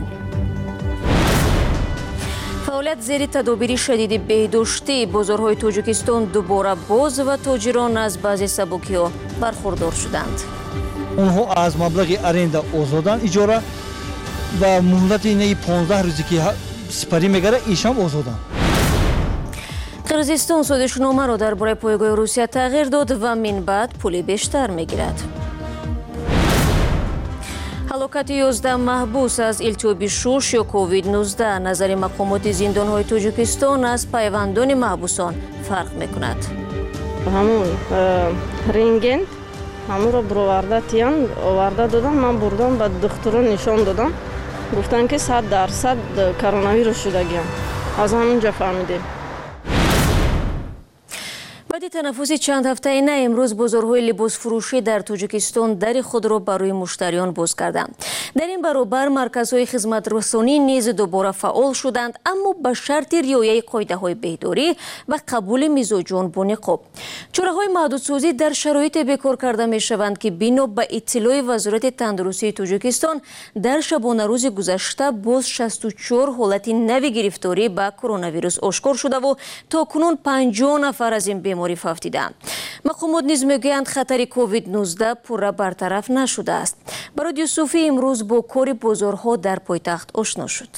فعالیت زیر تدابیر شدید بهداشتی بازارهای تاجیکستان دوباره باز و تاجران از بعضی سبوکی‌ها برخوردار شدند. اونها از مبلغ ارنده آزادن اجاره و مهلت اینه پانزده روزی که سپری میگره ایشان آزادن. قرقیزستان سودشنامه را درباره پایگاه روسیه تغییر داد و من بعد پول بیشتر میگیرد. هلاکت یازده محبوس از التهاب شش یا کووید نوزده نظر مقامات زندان‌های تاجیکستان از پیوندان محبوسان فرق میکند. همون رنگن همون را برآورده تیان آورده دادن، من بردم به دکتران نشان دادم، گفتن که صد درصد کرونا ویروس شدگیم. از همونجا فهمیدیم. بعد تنفس چند هفته اینه امروز بازارهای لباس فروشی در تاجیکستان در خود را برای مشتریان باز کردند. در این برابر مرکزهای خدمت رسانی نیز دوباره فعال شدند، اما به شرط رعایت قاعده‌های بهداری و قبول مزاجان با نقاب. چراغ‌های محدودسازی در شرایط بکار کرده می‌شوند که بنا به اطلاع وزارت تندرستی تاجیکستان در شبانه روز گذشته باز شصت و چهار حالت نوی گرفتاری به کرونا ویروس آشکار شده و تاکنون پنجاه نفر از این بیماری فافتیدند. مقامات نیز میگویند خطر کووید نوزده پورا برطرف نشده است. برادیو صوفی امروز با کار بازارها در پایتخت آشنا شد.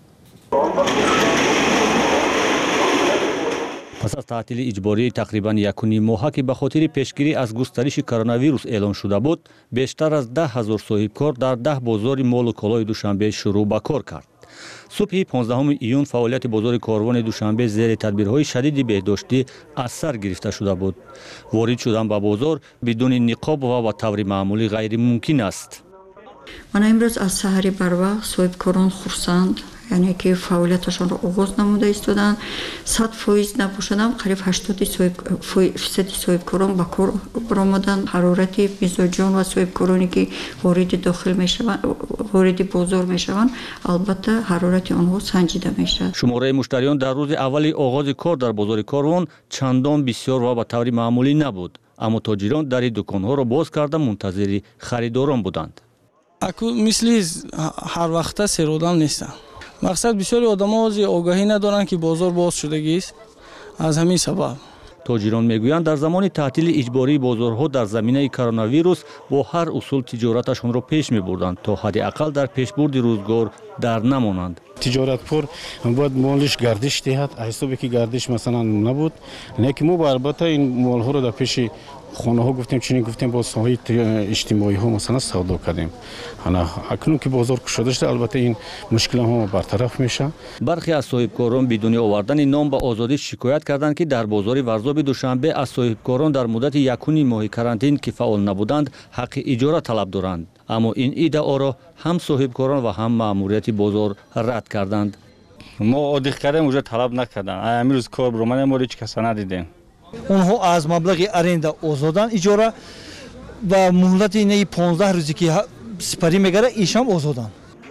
پس از تعطیل اجباری تقریبا یک و نیم ماهه که به خاطر پیشگیری از گسترش کرونا ویروس اعلان شده بود، بیشتر از ده هزار صاحبکار در ده بازار مال و کالای دوشنبه شروع به کار کرد. صبح پانزدهم ایون فعالیت بازار کاروان دوشنبه زیر تدبیرهای شدید بهداشتی از سر گرفته شده بود. وارد شدن به بازار بدون نقاب و به طور معمولی غیر ممکن است. من امروز از سحر بر وقت صاحبکاران خرسند، یعنی که فعالیتشان را آغاز نموده ایستادند. صد فایز نباشدم قریب هشتاد فیصد صاحبکاران به کار برآمدند. حرارت مزاجان و صاحبکارانی که وارد داخل میشوند، وارد بازار میشوند، البته حرارت آنها سنجیده میشود. شماره مشتریان در روز اول آغاز کار در بازار کاروان چندان بسیار و به طور معمولی نبود، اما تاجران در دکانها را باز کرده منتظر خریداران بودند. اكو مثل هر وقت سرودان نیستن. مقصد بسیاری آدم‌ها از آگاهی ندارند که بازار باز شدگی است. از همین سبب تاجران میگویند در زمان تعطیل اجباری بازارها در زمینه کرونا ویروس با هر اصول تجارتشان را پیش می‌بردند تا حداقل در پیشبرد روزگار در نمانند. تجارت پر باید مالش گردش دهد، حسابی که گردش مثلا نبود، لیکن ما البته این مال‌ها رو در پیش خانه ها گفتیم، چنین گفتیم با ساحه اجتماعی ها مثلا سودا کردیم. حالا اکنون که بازار گشوده شده البته این مشکل ها برطرف میشه. برخی از صاحبکاران بدون آوردن نام به آزادی شکایت کردند که در بازار ورزاب دوشنبه از صاحبکاران در مدت یک و نیم ماه کرانتین که فعال نبودند حق اجاره طلب دارند، اما این ادعا را هم صاحبکاران و هم ماموریت بازار رد کردند. ما عادی کردیم اونجا طلب نکردن. امروز کار برو من ما هیچ کس ندیدیم. اونها از مبلغ аренда озоданд اجاره و مهلت اینه پانزده روزی که سپری میگره ایشام озоданд.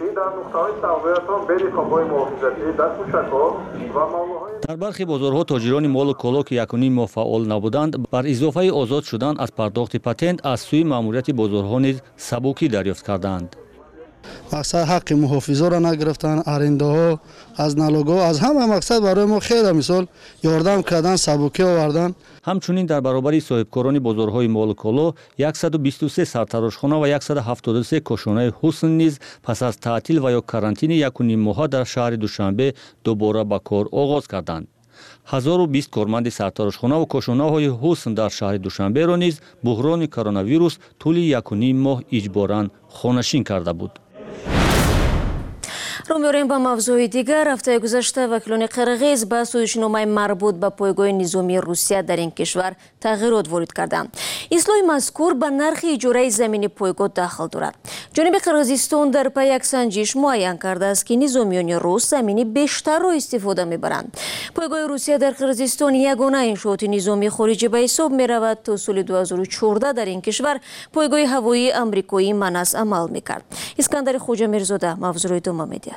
در برخی بازارها تاجران مال و کالا که یک و نیم ماه فعال نبودند بر اضافه آزاد شدن از پرداخت پاتنت از سوی ماموریت بازارها نیز سبکی دریافت کردند. مقصد حق محافظا را نگرفتن، аренда ها از نالوگا از همه مقصد برای ما خیلی مثال یاردم کردن، سبکی آوردن. همچنین در برابر صاحبکاران بازارهای مال و کالا صد و بیست و سه سرتراشخانه و صد و هفتاد و سه کاشانه حسن نیز پس از تعطیل و یا карантин یک و نیم ماه در شهر دوشنبه دوباره به کار آغاز کردند. هزار و بیست کارمند سرتراشخانه و کاشانه های حسن در شهر دوشنبه را نیز بحران کرونا ویروس طول یک و نیم ماه اجباراً خانه‌نشین کرده بود. رو می‌بریم با موضوع دیگر. هفته گذشته وکیلان قرغیز با سودشنامه مربوط به پایگاه نظامی روسیه در این کشور تغییرات وارد کردند. اصلاح مذکور به نرخ اجاره زمین پایگاه داخل دارد. جانب قرغیزستان در پی یک سنجش معین کرده است که نظامیان روس زمین بیشتر را استفاده می‌برند. پایگاه روسیه در قرغیزستان یگانه انشاءات نظامی خارجی به حساب می‌رود. تا سال دو هزار و چهارده در این کشور پایگاه هوایی آمریکایی منس عمل می‌کرد. اسکندر خوجا میرزاده موضوع ادامه می‌دهد.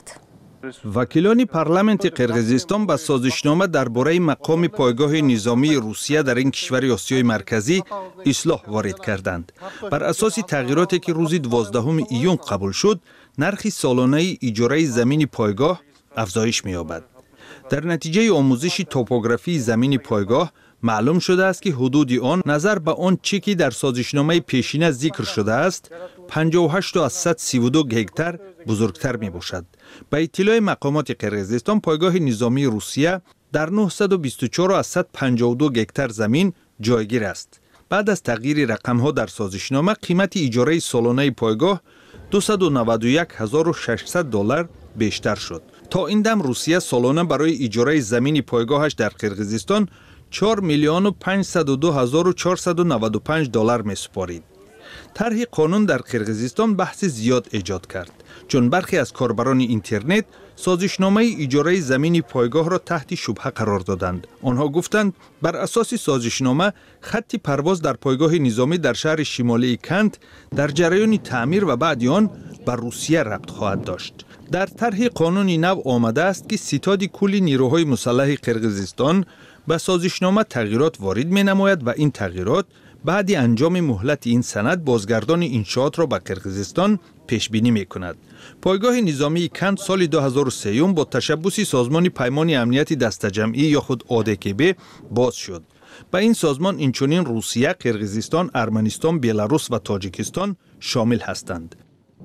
وکیلان پارلمانت قرغیزستان با سازشنامه درباره مقام پایگاه نظامی روسیه در این کشور آسیای مرکزی اصلاح وارد کردند. بر اساس تغییراتی که روز دوازدهم ایون قبول شد، نرخ سالانه اجاره زمین پایگاه افزایش می‌یابد. در نتیجه آموزش توپوگرافی زمین پایگاه معلوم شده است که حدود آن نظر به آن چی که در سازشنامه پیشینه ذکر شده است پنجاه و هشت و صد و سی و دو هکتار بزرگتر می باشد. به اطلاع مقامات قرغیزستان پایگاه نظامی روسیه در نهصد و بیست و چهار و صد و پنجاه و دو هکتار زمین جایگیر است. بعد از تغییر رقم ها در سازشنامه قیمت اجاره سالانه پایگاه دویست و نود و یک هزار و ششصد دلار بیشتر شد. تا این دم روسیه سالانه برای اجاره زمین پایگاهش در قرغیزستان چهار میلیون و پانصد و دو هزار و چهارصد و نود و پنج دلار می سپارید. طرح قانون در قرغیزستان بحث زیاد ایجاد کرد، چون برخی از کاربران اینترنت سازشنامه اجاره زمین پایگاه را تحت شبهه قرار دادند. آنها گفتند بر اساس سازشنامه خط پرواز در پایگاه نظامی در شهر شمالی کنت در جریان تعمیر و بعد آن بر روسیه ربط خواهد داشت. در طرح قانون نو آمده است که ستاد کل نیروهای مسلح قرغیزستان به سازشنامه تغییرات وارد می نماید و این تغییرات بعد انجام مهلت این سند بازگردان انشاءات را به قرغیزستان پیش بینی می کند. پایگاه نظامی کنت سال دو هزار و سه با تشبث سازمان پیمان امنیت دسته جمعی یا خود آدکب باز شد. به این سازمان اینچنین روسیه، قرغیزستان، ارمنستان، بلاروس و تاجیکستان شامل هستند.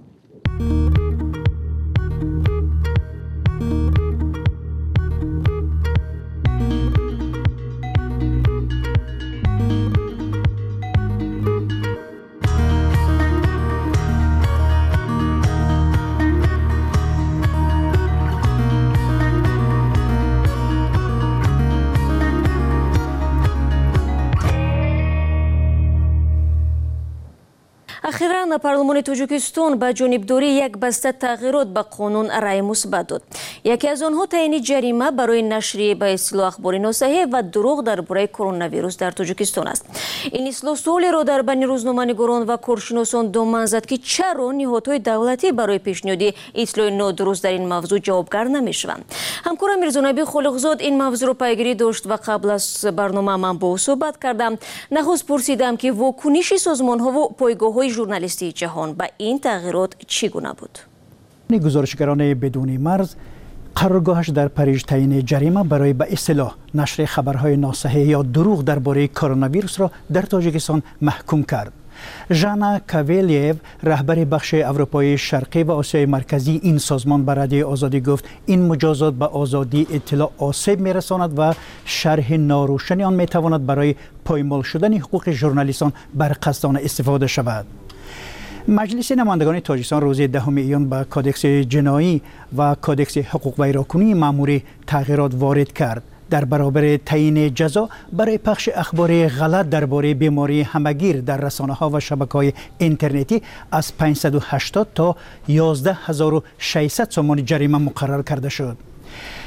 اخیراً پارلمان تاجیکستان با جانبداری یک بسته تغییرات به قانون رأی مثبت داد. یکی از آنها تعیین جریمه برای نشریه به اصطلاح اخبار ناصحیح و دروغ درباره کرونا ویروس در تاجیکستان است. این اصلاح سوالی را در بین روزنامه‌نگاران و کارشناسان دامن زد که چرا نهادهای دولتی برای پیشنهاد اصلاح نادرست در این موضوع جوابگر نمی‌شوند. همکارم میرزانبی خالقزاد این موضوع را پیگیری داشت و قبل از برنامه من با او صحبت کردم. نخست پرسیدم که واکنش سازمان‌ها و پایگاه‌های ژورنالیستی جهان به این تغییرات چگونه بود؟ گزارشگران بدون مرز قرارگاهش در پاریژ تعیین جریمه برای به اصطلاح نشر خبرهای ناصحیح یا دروغ درباره کرونا ویروس را در تاجیکستان محکوم کرد. ژانا کاویلیو رهبر بخش اروپای شرقی و آسیای مرکزی این سازمان به رادیو آزادی گفت این مجازات به آزادی اطلاع آسیب میرساند و شرح ناروشن آن میتواند برای پایمال شدن حقوق ژورنالیستان برقصدانه استفاده شود. مجلس نمایندگان تاجیکستان روز دهم ایون با کادکس جنایی و کادکس حقوق ویراکنی مأموری تغییرات وارد کرد. در برابر تعیین جزا برای پخش اخبار غلط درباره بیماری همگیر در رسانه‌ها و شبکه‌های اینترنتی از پانصد و هشتاد تا یازده هزار و ششصد سوم جریمه مقرر کرده شد.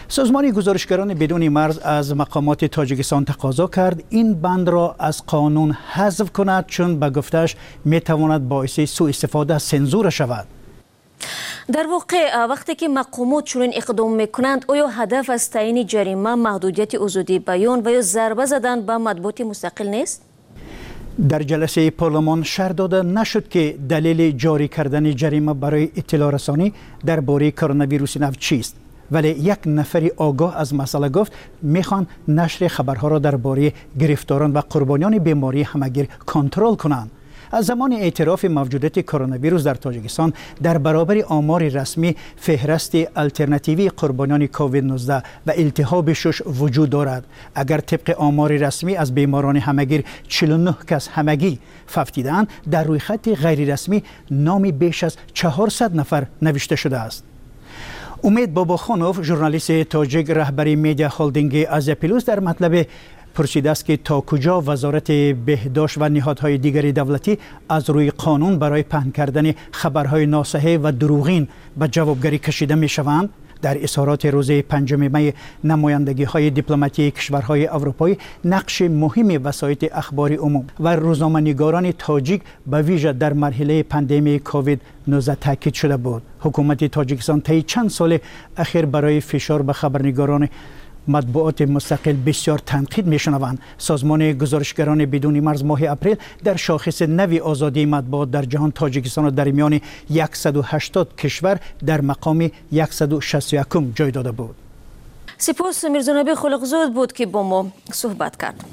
سازمان گزارشگران بدون مرز از مقامات تاجیکستان تقاضا کرد این بند را از قانون حذف کند، چون به گفتش می تواند باعث سوء استفاده از سنزور شود. در واقع وقتی که مقامات چنین اقدام میکنند، آیا هدف از تعیین جریمه محدودیت آزادی بیان و یا ضربه زدن به مطبوعات مستقل نیست؟ در جلسه پارلمان شرح داده نشد که دلیل جاری کردن جریمه برای اطلاع رسانی درباره کرونا ویروس نو چیست، ولی یک نفری آگاه از مسئله گفت میخوان نشر خبرها را درباره گرفتاران و قربانیان بیماری همگیر کنترل کنند. از زمان اعتراف موجودیت کرونا ویروس در تاجیکستان در برابر آمار رسمی فهرست الترناتیوی قربانیان کووید نوزده و التهاب شش وجود دارد. اگر طبق آمار رسمی از بیماران همگیر چهل و نه کس همگی فوتیدند، در روی خط غیر رسمی نام بیش از چهارصد نفر نوشته شده است. امید باباخانوف، ژورنالیست تاجیک رهبری میدیا هولدینگ آزیا پلوس، در مطلب پرسیده است که تا کجا وزارت بهداشت و نهادهای دیگری دولتی از روی قانون برای پهن کردن خبرهای ناصحیح و دروغین به جوابگری کشیده می شوند. در اظهارات روز پنجم می، نمایندگی های دیپلماتی کشورهای اروپایی نقش مهم وسایط اخبار عموم و روزنامه‌نگاران تاجیک به ویژه در مرحله پاندمی کووید نوزده تاکید شده بود. حکومت تاجیکستان طی چند سال اخیر برای فشار به خبرنگاران مطبوعات مستقل بسیار تنقید میشنوند. سازمان گزارشگران بدون مرز ماه اپریل در شاخص نوی آزادی مطبوعات در جهان تاجیکستان را در میان صد و هشتاد کشور در مقام صد و شصت و یک جای داده بود. سپاس میرزا خلقزاد بود که با ما صحبت کرد.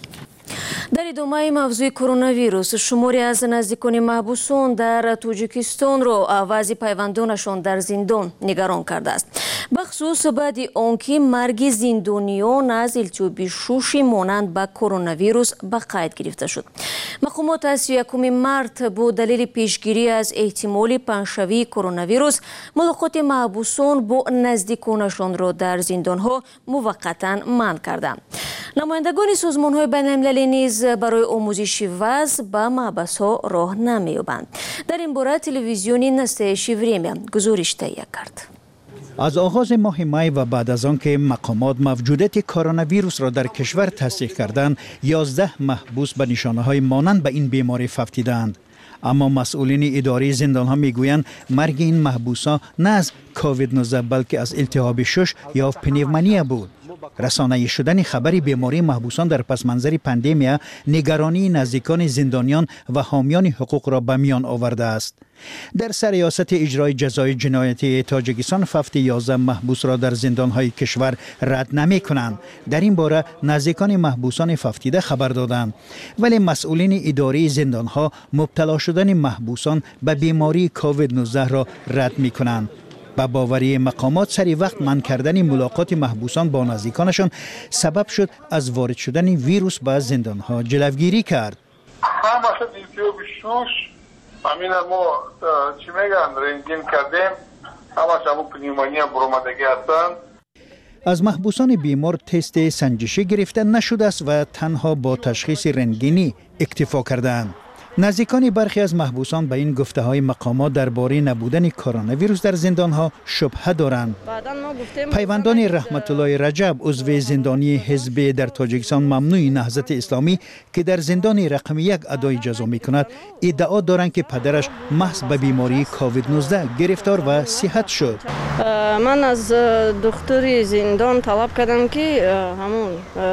در ادامه موضوع کرونا ویروس، شماری از نزدیکان محبوسان در تاجیکستان را وضع پیوندانشان در زندان نگران کرده است. بخصوص بعد آنکه مرگ زندانیان از التهاب شش مانند به کرونا ویروس به قید گرفته شد. مقامات از یکم مارس با دلیل پیشگیری از احتمال پنجشنبه کرونا ویروس، ملاقات محبوسان با نزدیکانشان را در زندانها موقتا منع کردند. نمایندگان سازمان‌های بین‌المللی نیز برای آموزش وضع به محبس‌ها راه نمی‌یابند. در این باره تلویزیونی نستایشی وریمیا گزارش تهیه کرد. از آغاز ماه می و بعد از آن که مقامات موجودیت کرونا ویروس را در کشور تصدیق کردند، یازده محبوس به نشانه‌های مانند به این بیماری فوتیدند. اما مسئولین اداری زندان‌ها میگویند مرگ این محبوسان نه از کووید نوزده بلکه از التهاب شش یا پنیومونیا بود. رسانه‌ای شدن خبری بیماری محبوسان در پس منظر پاندمی نگرانی نزدیکان زندانیان و حامیان حقوق را به میان آورده است. در سرریاست اجرای جزای جنایتی تاجیکستان فوت یازده محبوس را در زندان‌های کشور رد نمی‌کنند. در این باره نزدیکان محبوسان فوتیده خبر دادند، ولی مسئولین اداری زندان‌ها مبتلا شدن محبوسان به بیماری کووید نوزده را رد می‌کنند. با باوری مقامات سری وقت منع کردن ملاقات محبوسان با نزدیکانشان سبب شد از وارد شدن ویروس به زندان‌ها جلوگیری کرد. همه التهاب شش همین ما چی میگن رنگین کردیم، همه همون پنیومونیا برآمدگی هستند. از محبوسان بیمار تست سنجشی گرفته نشده است و تنها با تشخیص رنگینی اکتفا کردند. نزدیکان برخی از محبوسان به این گفته های مقامات درباره نبودن کرونا ویروس در زندانها شبهه دارند. پیوندان رحمت الله رجب، عضو زندانی حزب در تاجیکستان ممنوع نهضت اسلامی که در زندان رقم یک ادای جزا می کند، ادعا دارند که پدرش محض به بیماری کووید نوزده گرفتار و صحت شد. من از دکتر زندان طلب کردم که همون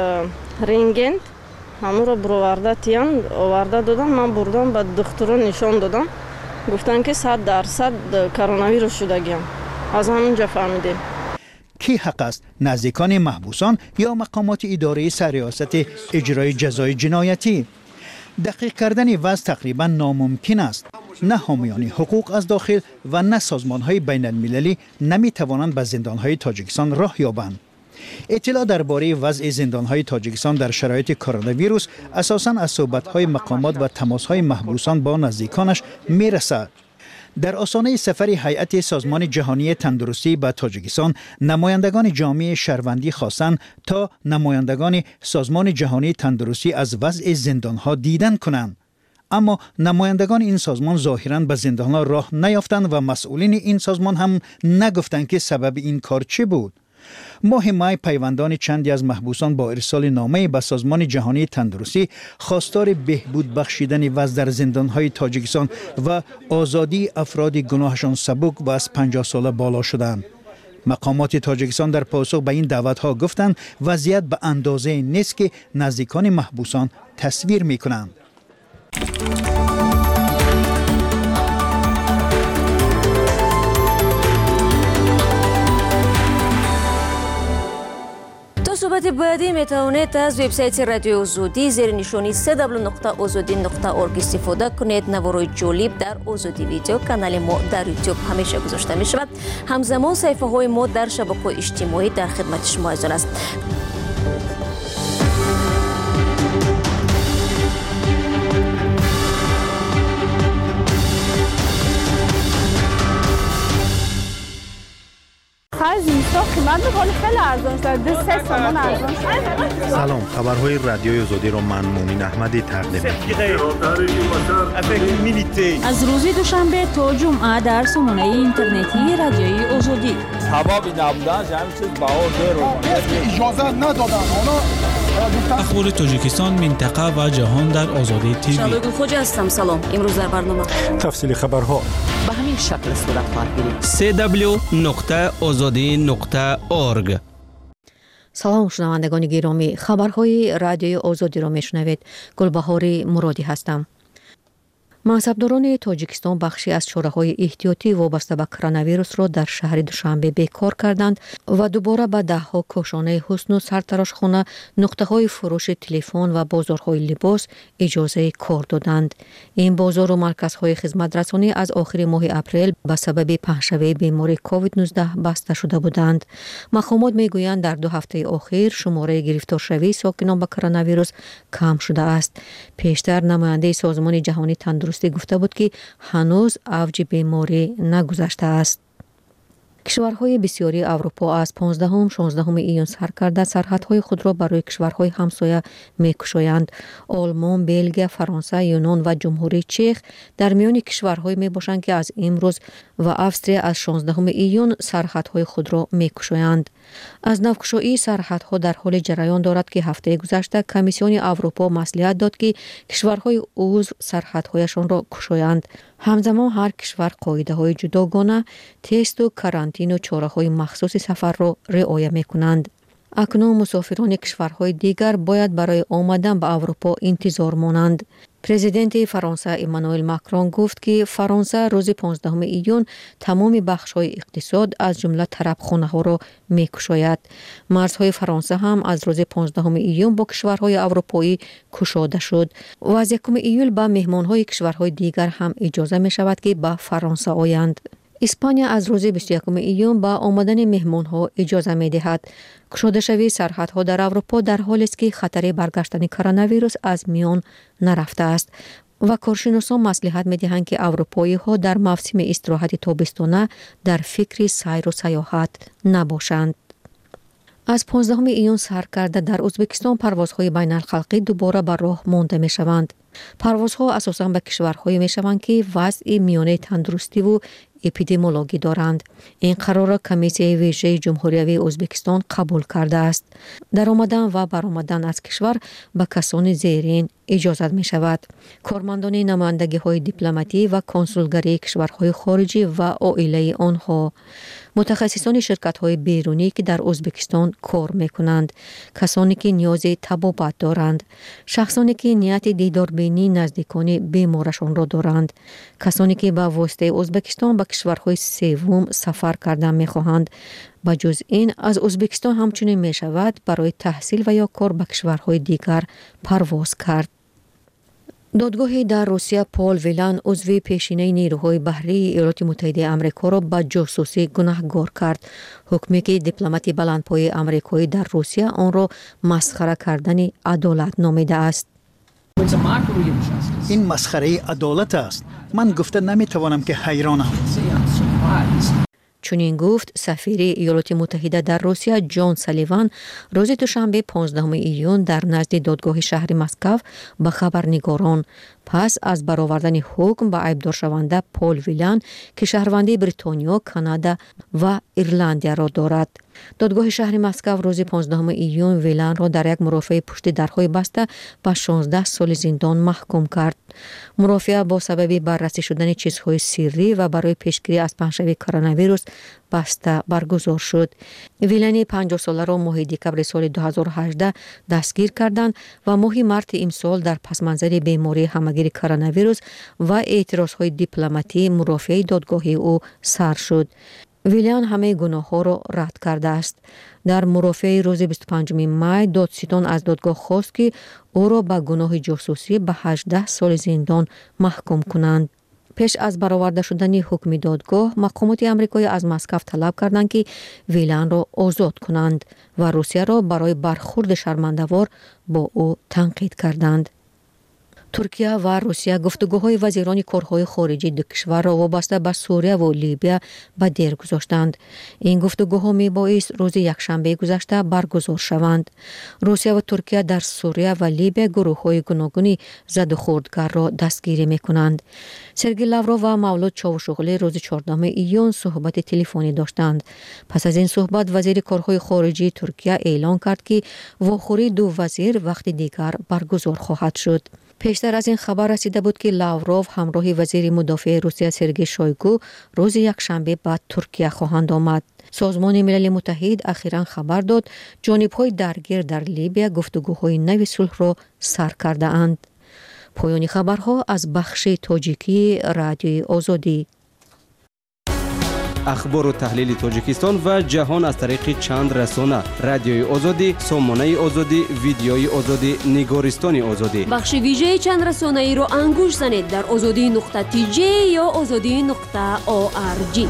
رنگن همون رو برآورده تیان آورده دادن. من بردم به دکتران نشان دادم، گفتن که صد درصد کرونا ویروس شدگیم. از همونجا فهمیدیم. کی حق است؟ نزدیکان محبوسان یا مقامات اداره سرریاست اجرای جزای جنایتی؟ دقیق کردن وضع تقریبا ناممکن است. نه حامیان حقوق از داخل و نه سازمان‌های بین المللی نمی توانند به زندان‌های تاجیکستان راه یابند. اطلاع درباره وضع زندان‌های تاجیکستان در شرایط کرونا ویروس اساساً از صحبت‌های مقامات و تماس‌های محبوسان با نزدیکانش می‌رسد. در آستانه سفر هیئت سازمان جهانی تندرستی به تاجیکستان، نمایندگان جامعه شهروندی خواستند تا نمایندگان سازمان جهانی تندرستی از وضع زندان‌ها دیدن کنند. اما نمایندگان این سازمان ظاهراً به زندان‌ها راه نیافتند و مسئولین این سازمان هم نگفتند که سبب این کار چه بود. ماه مای پیوندان چندی از محبوسان با ارسال نامه به سازمان جهانی تندرستی خواستار بهبود بخشیدن وضع در زندانهای تاجیکستان و آزادی افراد گناهشان سبک و از پنجاه ساله بالا شدند. مقامات تاجیکستان در پاسخ به این دعوت‌ها گفتند وضعیت به اندازه نیست که نزدیکان محبوسان تصویر می‌کنند. صحبت بعدی میتوانید از وبسایت رادیو آزادی زیر نشانی سه دبلیو نقطه آزادی نقطه اورگ استفاده کنید. نوارای جالب در آزادی ویدیو کانال ما در یوتیوب همیشه گذاشته می شود. همزمان صفحه های ما در شبکه‌های اجتماعی در خدمت شما حاضر است. زمستان قیمت می‌کنه خیلی ارزان شده. سه سامان ارزان شده. سلام، خبرهای رادیوی آزادی را من مومین احمدی تقدیم می‌کنم. از روز دوشنبه تا جمعه در سامانه اینترنتی رادیوی آزادی. حبابی نبودن همین چیز بهار داره. اجازه ندادن. اونا اخبار تاجیکستان، منطقه و جهان در آزادی تیوی. شالوی خوج هستم. سلام. امروز در برنامه تفصیل خبرها به همین شکل صورت خواهد گرفت. سه دبلیو نقطه آزادی نقطه اورگ. سلام شنوندگان گرامی، خبرهای رادیوی آزادی را میشنوید. گلبهار مرادی هستم. منصبداران تاجیکستان بخشی از چاره‌های احتیاطی وابسته به کرونا ویروس را در شهر دوشنبه بیکار کردند و دوباره به ده‌ها کاشانه حسن و سرتراشخانه، نقطه‌های فروش تلفن و بازارهای لباس اجازه کار دادند. این بازار و مرکزهای خدمت رسانی از آخر ماه اپریل به سبب پهن‌شوی بیماری کووید نوزده بسته شده بودند. مقامات میگویند در دو هفته اخیر شماره گرفتارشوی ساکنان به کرونا ویروس کم شده است. پیشتر نماینده سازمان جهانی تندرستی گفته بود که هنوز اوج بیماری نگذشته است. کشورهای بسیاری اروپا از پانزدهم شانزدهم ایون سر کرده سرحدهای خود را برای کشورهای همسایه می‌گشایند. آلمان، بلژیک، فرانسه، یونان و جمهوری چک در میان کشورهای میباشند که از امروز و استرالیا از شانزدهم ایون سرحدهای خود را می‌گشایند. از نوگشایی سرحدها در حال جریان دارد که هفته گذشته کمیسیون اروپا مصلحت داد که کشورهای عضو سرحدهایشان را گشایند. همزمان هر کشور قاعده‌های جداگانه، تست و کارانتین و چاره‌های مخصوص سفر را رعایت می‌کنند. اکنون مسافران کشورهای دیگر باید برای آمدن به اروپا انتظار مانند. پرزیدنت فرانسه ایمانوئل ماکرون گفت که فرانسه روز پانزدهم ایون تمام بخش‌های اقتصاد از جمله طرفخانه‌ها را می‌گشاید. مرزهای فرانسه هم از روز پانزدهم ایون با کشورهای اروپایی گشوده شد و از یکم ایول به مهمان‌های کشورهای دیگر هم اجازه می‌شود که به فرانسه آیند. اسپانیا از روز بیست و یکم ایون به آمدن مهمان‌ها اجازه می‌دهد. گشوده شوی سرحدها در اروپا در حالی است که خطر برگشتن کرونا ویروس از میان نرفته است و کارشناسان مصلحت می‌دهند که اروپایی‌ها در موسم استراحت تابستانه در فکر سیر و سیاحت نباشند. از پانزدهم ایون سر کرده در ازبکستان پروازهای بین الخلقی دوباره بر راه مانده می‌شوند. پروازها اساساً به کشورهایی می‌شوند که وضع میانه تندرستی و اپیدمیولوژی دارند. این قرار را کمیته ویژه جمهوری ازبکستان قبول کرده است. در آمدن و برآمدن از کشور به کسان زیرین اجازه می شود. کارمندان نمایندگی های دیپلماتی و کنسولگری کشورهای خارجی و عائله آنها، متخصصان شرکت های بیرونی که در ازبکستان کار می کنند، کسانی که نیاز طبابت دارند، شخصانی که نیت دیداربینی نزدیکان بیمارشان را دارند، کسانی که به واسطه ازبکستان به کشورهای سوم سفر کردن می خواهند. با جز این از ازبکستان همچنین می شود برای تحصیل و یا کار به کشورهای دیگر پرواز کرد. دادگاهی در روسیه پال ویلان عضو پیشینه نیروهای بحری ایالات متحده آمریکا را به جاسوسی گناهکار کرد. حکمی که دیپلمات بلندپایه آمریکایی در روسیه آن را مسخره کردن عدالت نامیده است. این مسخره عدالت است. من گفته نمیتوانم که حیرانم. چنین گفت سفیر ایالات متحده در روسیه جان سالیوان روز دوشنبه پانزدهم ایون در نزد دادگاه شهر مسکو به خبرنگاران. پس از برآوردن حکم به عیبدارشونده پول ویلان که شهروندی بریتانیا، کانادا و ایرلندیا را دارد. دادگاه شهر مسکو روز پانزدهم ایون ویلان را در یک مرافعه پشت درهای بسته به شانزده سال زندان محکوم کرد. مرافعه با سبب بررسی شدن چیزهای سری و برای پیشگیری از پنجشنبه کرونا ویروس بسته برگزار شد. ویلانی پنجاه ساله را ماه دکبر سال دو هزار و هجده دستگیر کردند و ماه مارت امسال در پس منظر بیماری همگیر کرونا ویروس و اعتراضهای دیپلماتی مرافعه دادگاهی او سر شد. ویلیان همه گناه ها را رد کرده است. در مرافعه روز بیست و پنجم می دادستان از دادگاه خواست که او را به گناه جاسوسی به هجده سال زندان محکوم کنند. پیش از برآورده شدن حکم دادگاه، مقامات آمریکایی از مسکو طلب کردند که ویلان را آزاد کنند و روسیه را برای برخورد شرمنده‌وار با او تنقید کردند. ترکیه و روسیه گفتگوهای وزیران کارهای خارجی دو کشور را وابسته به سوریه و لیبیا به دیر گذاشتند. این گفتگوها می بایست روز یکشنبه گذشته برگزار شوند. روسیه و ترکیه در سوریه و لیبیا گروه‌های گوناگونی زد و خوردگر را دستگیری می کنند. سرگئی لاوروف و مولود چاوشوغلی روز چهاردهم ایون صحبت تلفنی داشتند. پس از این صحبت وزیر کارهای خارجی ترکیه اعلام کرد که واخوری دو وزیر وقت دیگر برگزار خواهد شد. پیشتر از این خبر رسیده بود که لاوروف همراه وزیر مدافع روسیه سرگئی شویگو روز یکشنبه به ترکیه خواهند آمد. سازمان ملل متحد اخیراً خبر داد جانب‌های درگیر در لیبیا گفتگوهای نوی صلح را سر کرده اند. پایان خبرها از بخش تاجیکی رادیوی آزادی. اخبار و تحلیل تاجیکستان و جهان از طریق چند رسانه: رادیوی آزادی، سامانه آزادی، ویدیوی آزادی، نگارستان آزادی. بخش ویژه چند رسانه ای را انگوش زنید در آزادی نقطه تی جی یا آزادی نقطه او آر جی.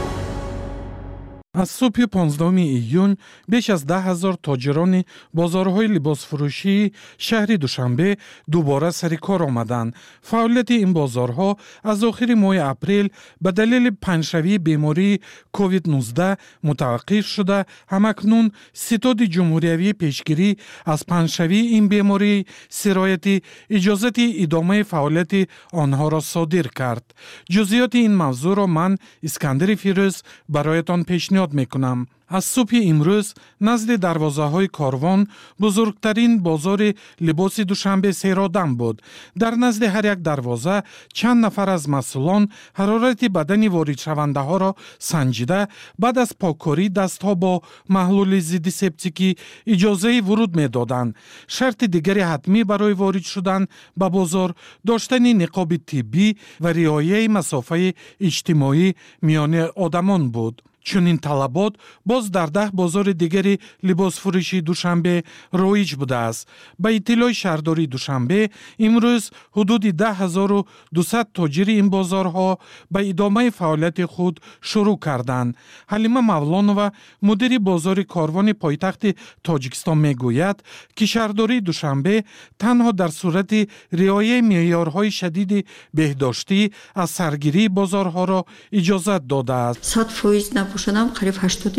از صبح پانزدهم ایون بیش از ده هزار تاجران بازارهای لباس فروشی شهر دوشنبه دوباره سر کار آمدند. فعالیت این بازارها از آخر ماه اپریل به دلیل پنجشنبه بیماری کووید نوزده متوقف شده. همکنون ستاد جمهوریوی پیشگیری از پنجشنبه این بیماری سرایت اجازت ادامه فعالیت آنها را صادر کرد. جزئیات این موضوع را من اسکندر فیروز برایتان پیشنهاد میکنم. از صبح امروز نزد دروازه های کاروان بزرگترین بازار لباس دوشنبه سیر آدم بود. در نزد هر یک دروازه چند نفر از مسئولان حرارت بدن وارد شونده ها را سنجیده بعد از پاککاری دست ها با محلول ضد سپتیکی اجازه ورود می دادند. شرط دیگری حتمی برای وارد شدن به بازار داشتن نقاب طبی و رعایت مسافه اجتماعی میان آدمان بود. چون این طلبات باز در ده بازار دیگری لباس فروشی دوشنبه رایج بوده است. به اطلاع شهرداری دوشنبه امروز حدود ده هزار و دویست تاجر این بازارها به ادامه فعالیت خود شروع کردند. حلیمه مولانова مدیر بازار کاروان پایتخت تاجیکستان میگوید که شهرداری دوشنبه تنها در صورت رعایت معیارهای شدید بهداشتی از سرگیری بازارها را اجازت داده است. صد فیصد نباشدم قریب هشتاد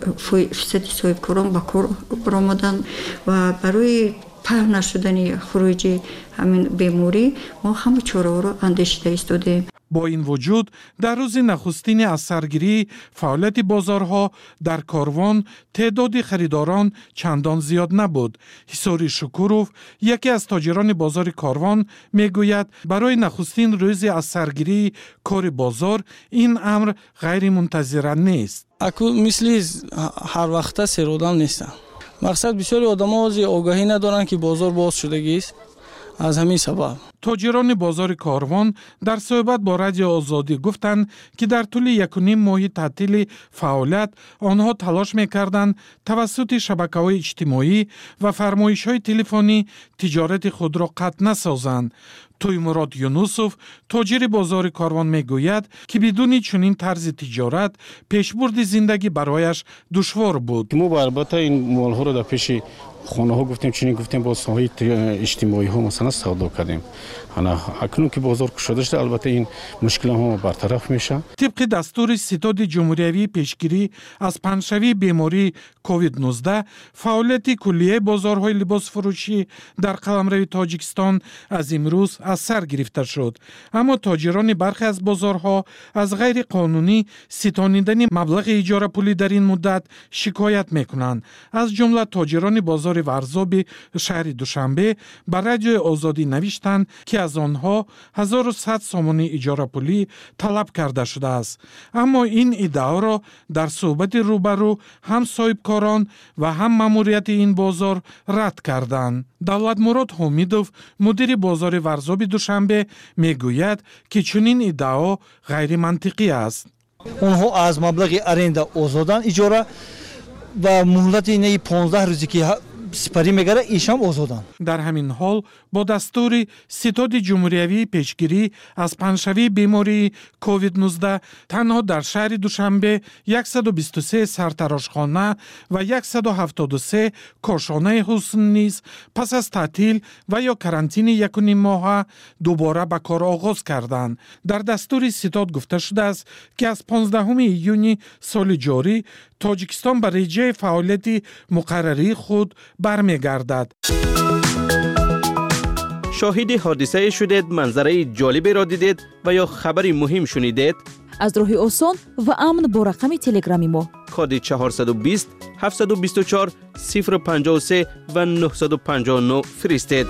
فیصد صاحبکاران به کار برآمدند و برای پهن نشدن خروج همین بیماری ما همه چاره را اندیشیده ایستادیم. با این وجود در روز نخستین از سرگیری فعالیت بازارها در کاروان تعداد خریداران چندان زیاد نبود. حساری شکوروف یکی از تاجران بازار کاروان میگوید برای نخستین روز از سرگیری کار بازار این امر غیر منتظره نیست. اکو مثل هر وقت سرودان نیستن. مقصد بسیاری آدم‌ها از آگاهی ندارند که بازار باز شدگی است. از همین سبب تاجران بازار کاروان در صحبت با رادیو آزادی گفتند که در طول یک و نیم ماه تعطیل فعالیت آنها تلاش می‌کردند توسط شبکه‌های اجتماعی و فرمایش‌های تلفنی تجارت خود را قطع نسازند. تویمراد یونوسوف تاجر بازار کاروان میگوید که بدون چنین طرز تجارت پیشبرد زندگی برایش دشوار بود. ما البته این مال‌ها را در پیش خانه ها گفتیم چنین گفتیم با ساحه اجتماعی ها مثلا سودا کردیم. حالا اکنون که بازار گشوده شده البته این مشکل ها برطرف میشه. طبق دستور ستاد جمهوری پیشگیری از پنجشوی بیماری کووید نوزده فعالیت کلیه بازارهای لباس فروشی در قلمرو تاجیکستان از امروز از سر گرفته شد. اما تاجران برخی از بازارها از غیر قانونی ستانیدن مبلغ اجاره پولی در این مدت شکایت میکنند. از جمله تاجران بازار ورزاب شهر دوشنبه بر رادیو آزادی نوشتند که از آنها هزار و صد سوم اجاره پولی طلب کرده شده است. اما این ادعا را در صحبت روبرو هم صاحبکاران و هم ماموریت این بازار رد کردند. دولت مراد حمیدوف مدیر بازار ورزاب دوشنبه میگوید که چنین ادعا غیر منطقی است. آنها از مبلغ ارنده آزادن اجاره و مهلت اینه پانزده روزی که سپری میگره ایشام آزادن. در همین حال با دستور ستاد جمهوری پیشگیری از پنجشوی بیماری کووید نوزده تنها در شهر دوشنبه صد و بیست و سه سرتراشخانه و صد و هفتاد و سه کاشانه حسن نیز پس از تعطیل و یا کرانتین یک و نیم ماه دوباره به کار آغاز کردند. در دستور ستاد گفته شده است که از پانزدهم ایونی سال جاری تاجیکستان به رژه فعالیت مقرری خود برمیگردد. شاهد حادثه شدید، منظره جالبی را دیدید و یا خبری مهم شنیدید؟ از راه آسان و امن با رقم تلگرامی ما کد چهارصد و بیست هفتصد و بیست و چهار صفر پنجاه و سه و نهصد و پنجاه و نه فرستید.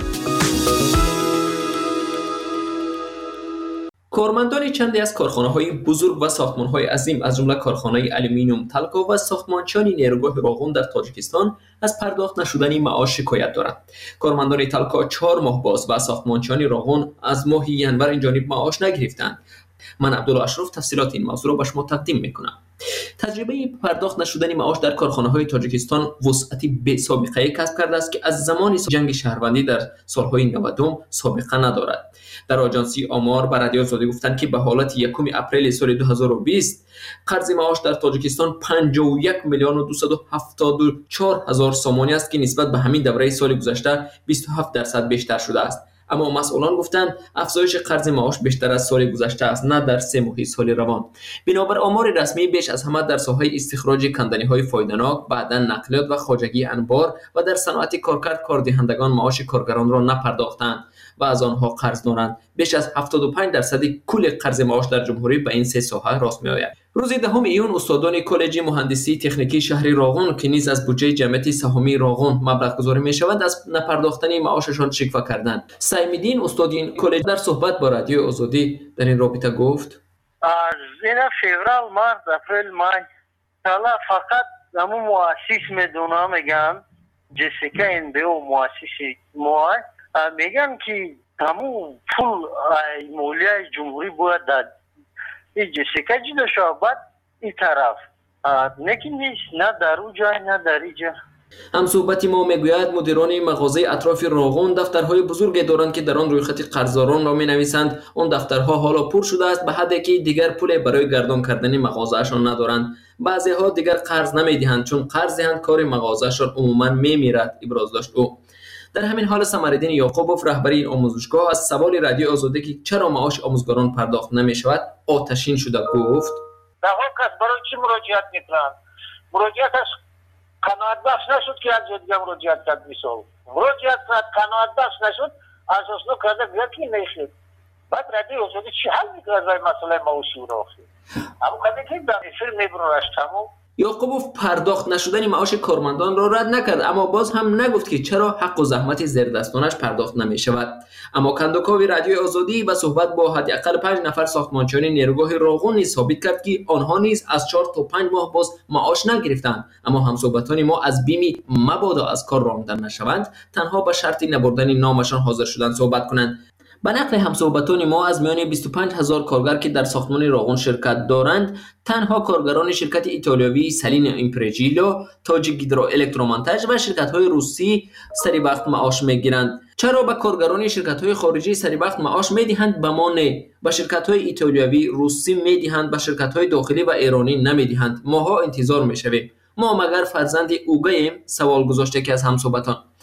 کارمندان چندی از کارخانه‌های بزرگ و ساختمان‌های عظیم از جمله کارخانه آلومینیوم تالکو و ساختمانچیان نیروگاه راغون در تاجیکستان از پرداخت نشدن معاش شکایت دارند. کارمندان تالکو چهار ماه باز و ساختمانچیان راغون از ماه ینور این جانب معاش نگرفتند. من عبدالله اشرف تفصیلات این موضوع را به شما تقدیم می‌کنم. تجربه پرداخت نشدن معاش در کارخانه‌های تاجیکستان وسعتی بی سابقه کسب کرده است که از زمان جنگ شهروندی در سال‌های نود سابقه ندارد. در آژانسی آمار به رادیو آزادی گفتند که به حالت یکم اپریل سال دو هزار و بیست قرض معاش در تاجیکستان پنجاه و یک میلیون و دویست و هفتاد و چهار هزار سومانی است که نسبت به همین دوره سال گذشته بیست و هفت درصد بیشتر شده است. اما مسئولان گفتند افزایش قرض معاش بیشتر از سال گذشته است، نه در سه ماه سال روان. بنابر آمار رسمی بیش از همه در ساحه استخراج کندنی‌های فایده‌ناک، بعداً نقلیات و خواجگی انبار و در صنعت کارکرد کاردهندگان معاش کارگران را نپرداختند و از آنها قرض دارند. بیش از هفتاد و پنج درصد کل قرض معاش در جمهوری به این سه ساحه راست می‌آید. روز دهم ایون استادان کالج مهندسی تکنیکی شهر راغون که نیز از بودجه جمعیت سهامی راغون مبلغ گذاری می‌شوند از نپرداختن معاششان شکوه کردند. سیم‌الدین استاد این کالج در صحبت با رادیو آزادی در این رابطه گفت: از این فوریه مارس اپریل مای حالا فقط همون مؤسس میدونم میگن جسیکا این به مؤسسی ما میگن که همون پول مولیای جمهوری باید داد. این جسیکا جدا شد بعد این طرف نکی نیست، نه در اون جای نه در این جای. هم صحبت ما میگوید مدیران مغازه اطراف راغون دفترهای بزرگی دارند که در آن روی خط قرضداران را مینویسند. آن دفترها حالا پر شده است به حدی که دیگر پول برای گردان کردن مغازه‌شان ندارند. بعضی‌ها دیگر قرض نمیدهند چون قرض دهند کار مغازه‌شان عموما میمیرد، ابراز داشت او. در همین حال سمرالدین یعقوبوف رهبری این آموزشگاه از سوال رادیو آزادی که چرا معاش آموزگاران پرداخت نمی‌شود آتشین شده گفت: در واقع کس برای چی مراجعت می‌کنند؟ مراجعتش قناعت بخش نشد که از جای دیگه مراجعت کرد می‌شود. مراجعت کرد قناعت بخش نشد اساس نو کرده بیاد که نمی‌شد. بعد رادیو آزادی چی حل می‌کنه از مسئله معاشی رو آخه؟ اما کدی که در فیلم می‌برنش تمام. یعقوبوف پرداخت نشدن معاش کارمندان را رد نکرد اما باز هم نگفت که چرا حق و زحمت زیردستانش پرداخت نمی شود. اما کندوکاوی رادیو آزادی به صحبت با حداقل پنج نفر ساختمانچیان نیروگاه راغون نیز ثابت کرد که آنها نیز از چهار تا پنج ماه باز معاش نگرفتند. اما همصحبتان ما از بیمی مبادا از کار راندن نشوند تنها به شرط نبردن نامشان حاضر شدن صحبت کنند. به نقل همصحبتان ما از میان بیست و پنج هزار کارگر که در ساختمان راغون شرکت دارند تنها کارگران شرکت ایتالیایی سالین ایمپرژیلو، تاجیک هیدرو الکترومونتاژ و شرکت‌های روسی سری وقت معاش می‌گیرند. چرا به کارگران شرکت‌های خارجی سری وقت معاش می‌دهند به ما نه؟ به شرکت‌های ایتالیایی، روسی می‌دهند، به شرکت‌های داخلی و ایرانی نمی‌دهند. ماها انتظار می‌شویم. ما مگر فرزند اوگه‌ایم؟ سوال گذاشته که از همصحبتان.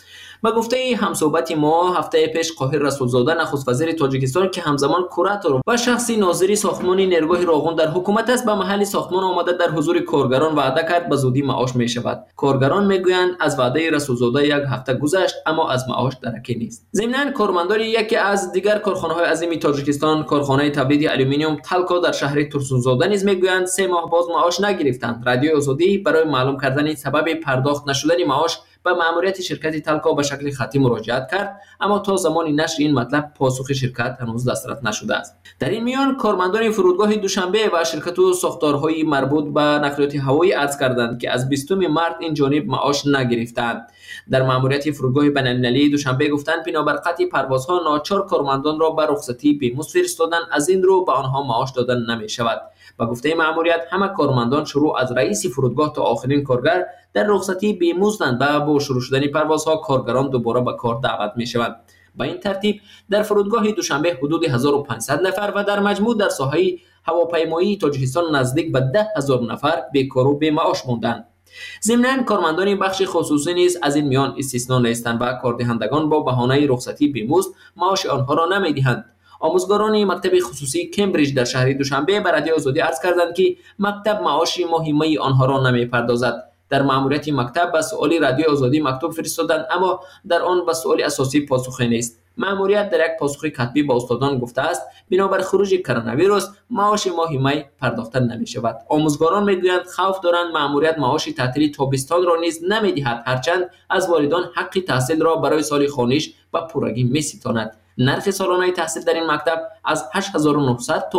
با گفته همصحبت ما هفته پیش قاهر رسولزاده نخست وزیر تاجیکستان که همزمان کوراتور و شخصی ناظری ساختمان نیروگاه راغون در حکومت است به محل ساختمان آمده در حضور کارگران وعده کرد به زودی معاش می شود. کارگران میگویند از وعده رسولزاده یک هفته گذشت اما از معاش درکی نیست. ضمناً کارمندان یکی از دیگر کارخانه‌های عظیم تاجیکستان کارخانه تولید آلومینیوم تالکو در شهر ترسونزاده نیز میگویند سه ماه باز معاش نگرفتند. رادیوی آزادی برای معلوم کردن سبب پرداخت نشدن معاش به مأموریت شرکت تالکو به شکل خطی مراجعت کرد اما تا زمان نشر این مطلب پاسخ شرکت هنوز دسترس نشده است. در این میان کارمندان فرودگاه دوشنبه و شرکت و ساختارهای مربوط به نقلیات هوایی عرض کردند که از بیستم مارس این جانب معاش نگرفتند. در مأموریت فرودگاه بین‌المللی دوشنبه گفتند بنابر قطع پروازها ناچار کارمندان را به رخصتی بیمزد فرستادن، از این رو به آنها معاش دادن نمی شود. با گفته مأموریت همه کارمندان شروع از رئیس فرودگاه تا آخرین کارگر در رخصتی بیمزدند و با شروع شدن پروازها کارگران دوباره به کار دعوت می شوند. با این ترتیب در فرودگاه دوشنبه حدود هزار و پانصد نفر و در مجموع در ساحه هواپیمایی تاجیکستان نزدیک به ده هزار نفر بیکار و بی‌معاش ماندند. ضمناً کارمندان بخش خصوصی نیز از این میان استثنا نیستند و کاردهندگان با بهانه رخصتی بیمزد معاش آنها را نمی‌دهند. آموزگاران مکتب خصوصی کمبریج در شهر دوشنبه به رادیو آزادی عرض کردند که مکتب معاش ماهی می آنها را نمی‌پردازد. در مأموریت مکتب به سؤال رادیو آزادی مکتوب فرستادند اما در آن به سؤال اساسی پاسخی نیست. مأموریت در یک پاسخ کتبی با استادان گفته است بنابر خروج کرونا ویروس معاش ماهی می پرداخته نمی شود. آموزگاران میگویند خوف دارند مأموریت معاش تعطیل تابستان را نیز نمی‌دهد، هرچند از والدان حق تحصیل را برای سال خوانش و پورگی می‌ستاند. نرخ سالانه تحصیل در این مکتب از هشت هزار و نهصد تا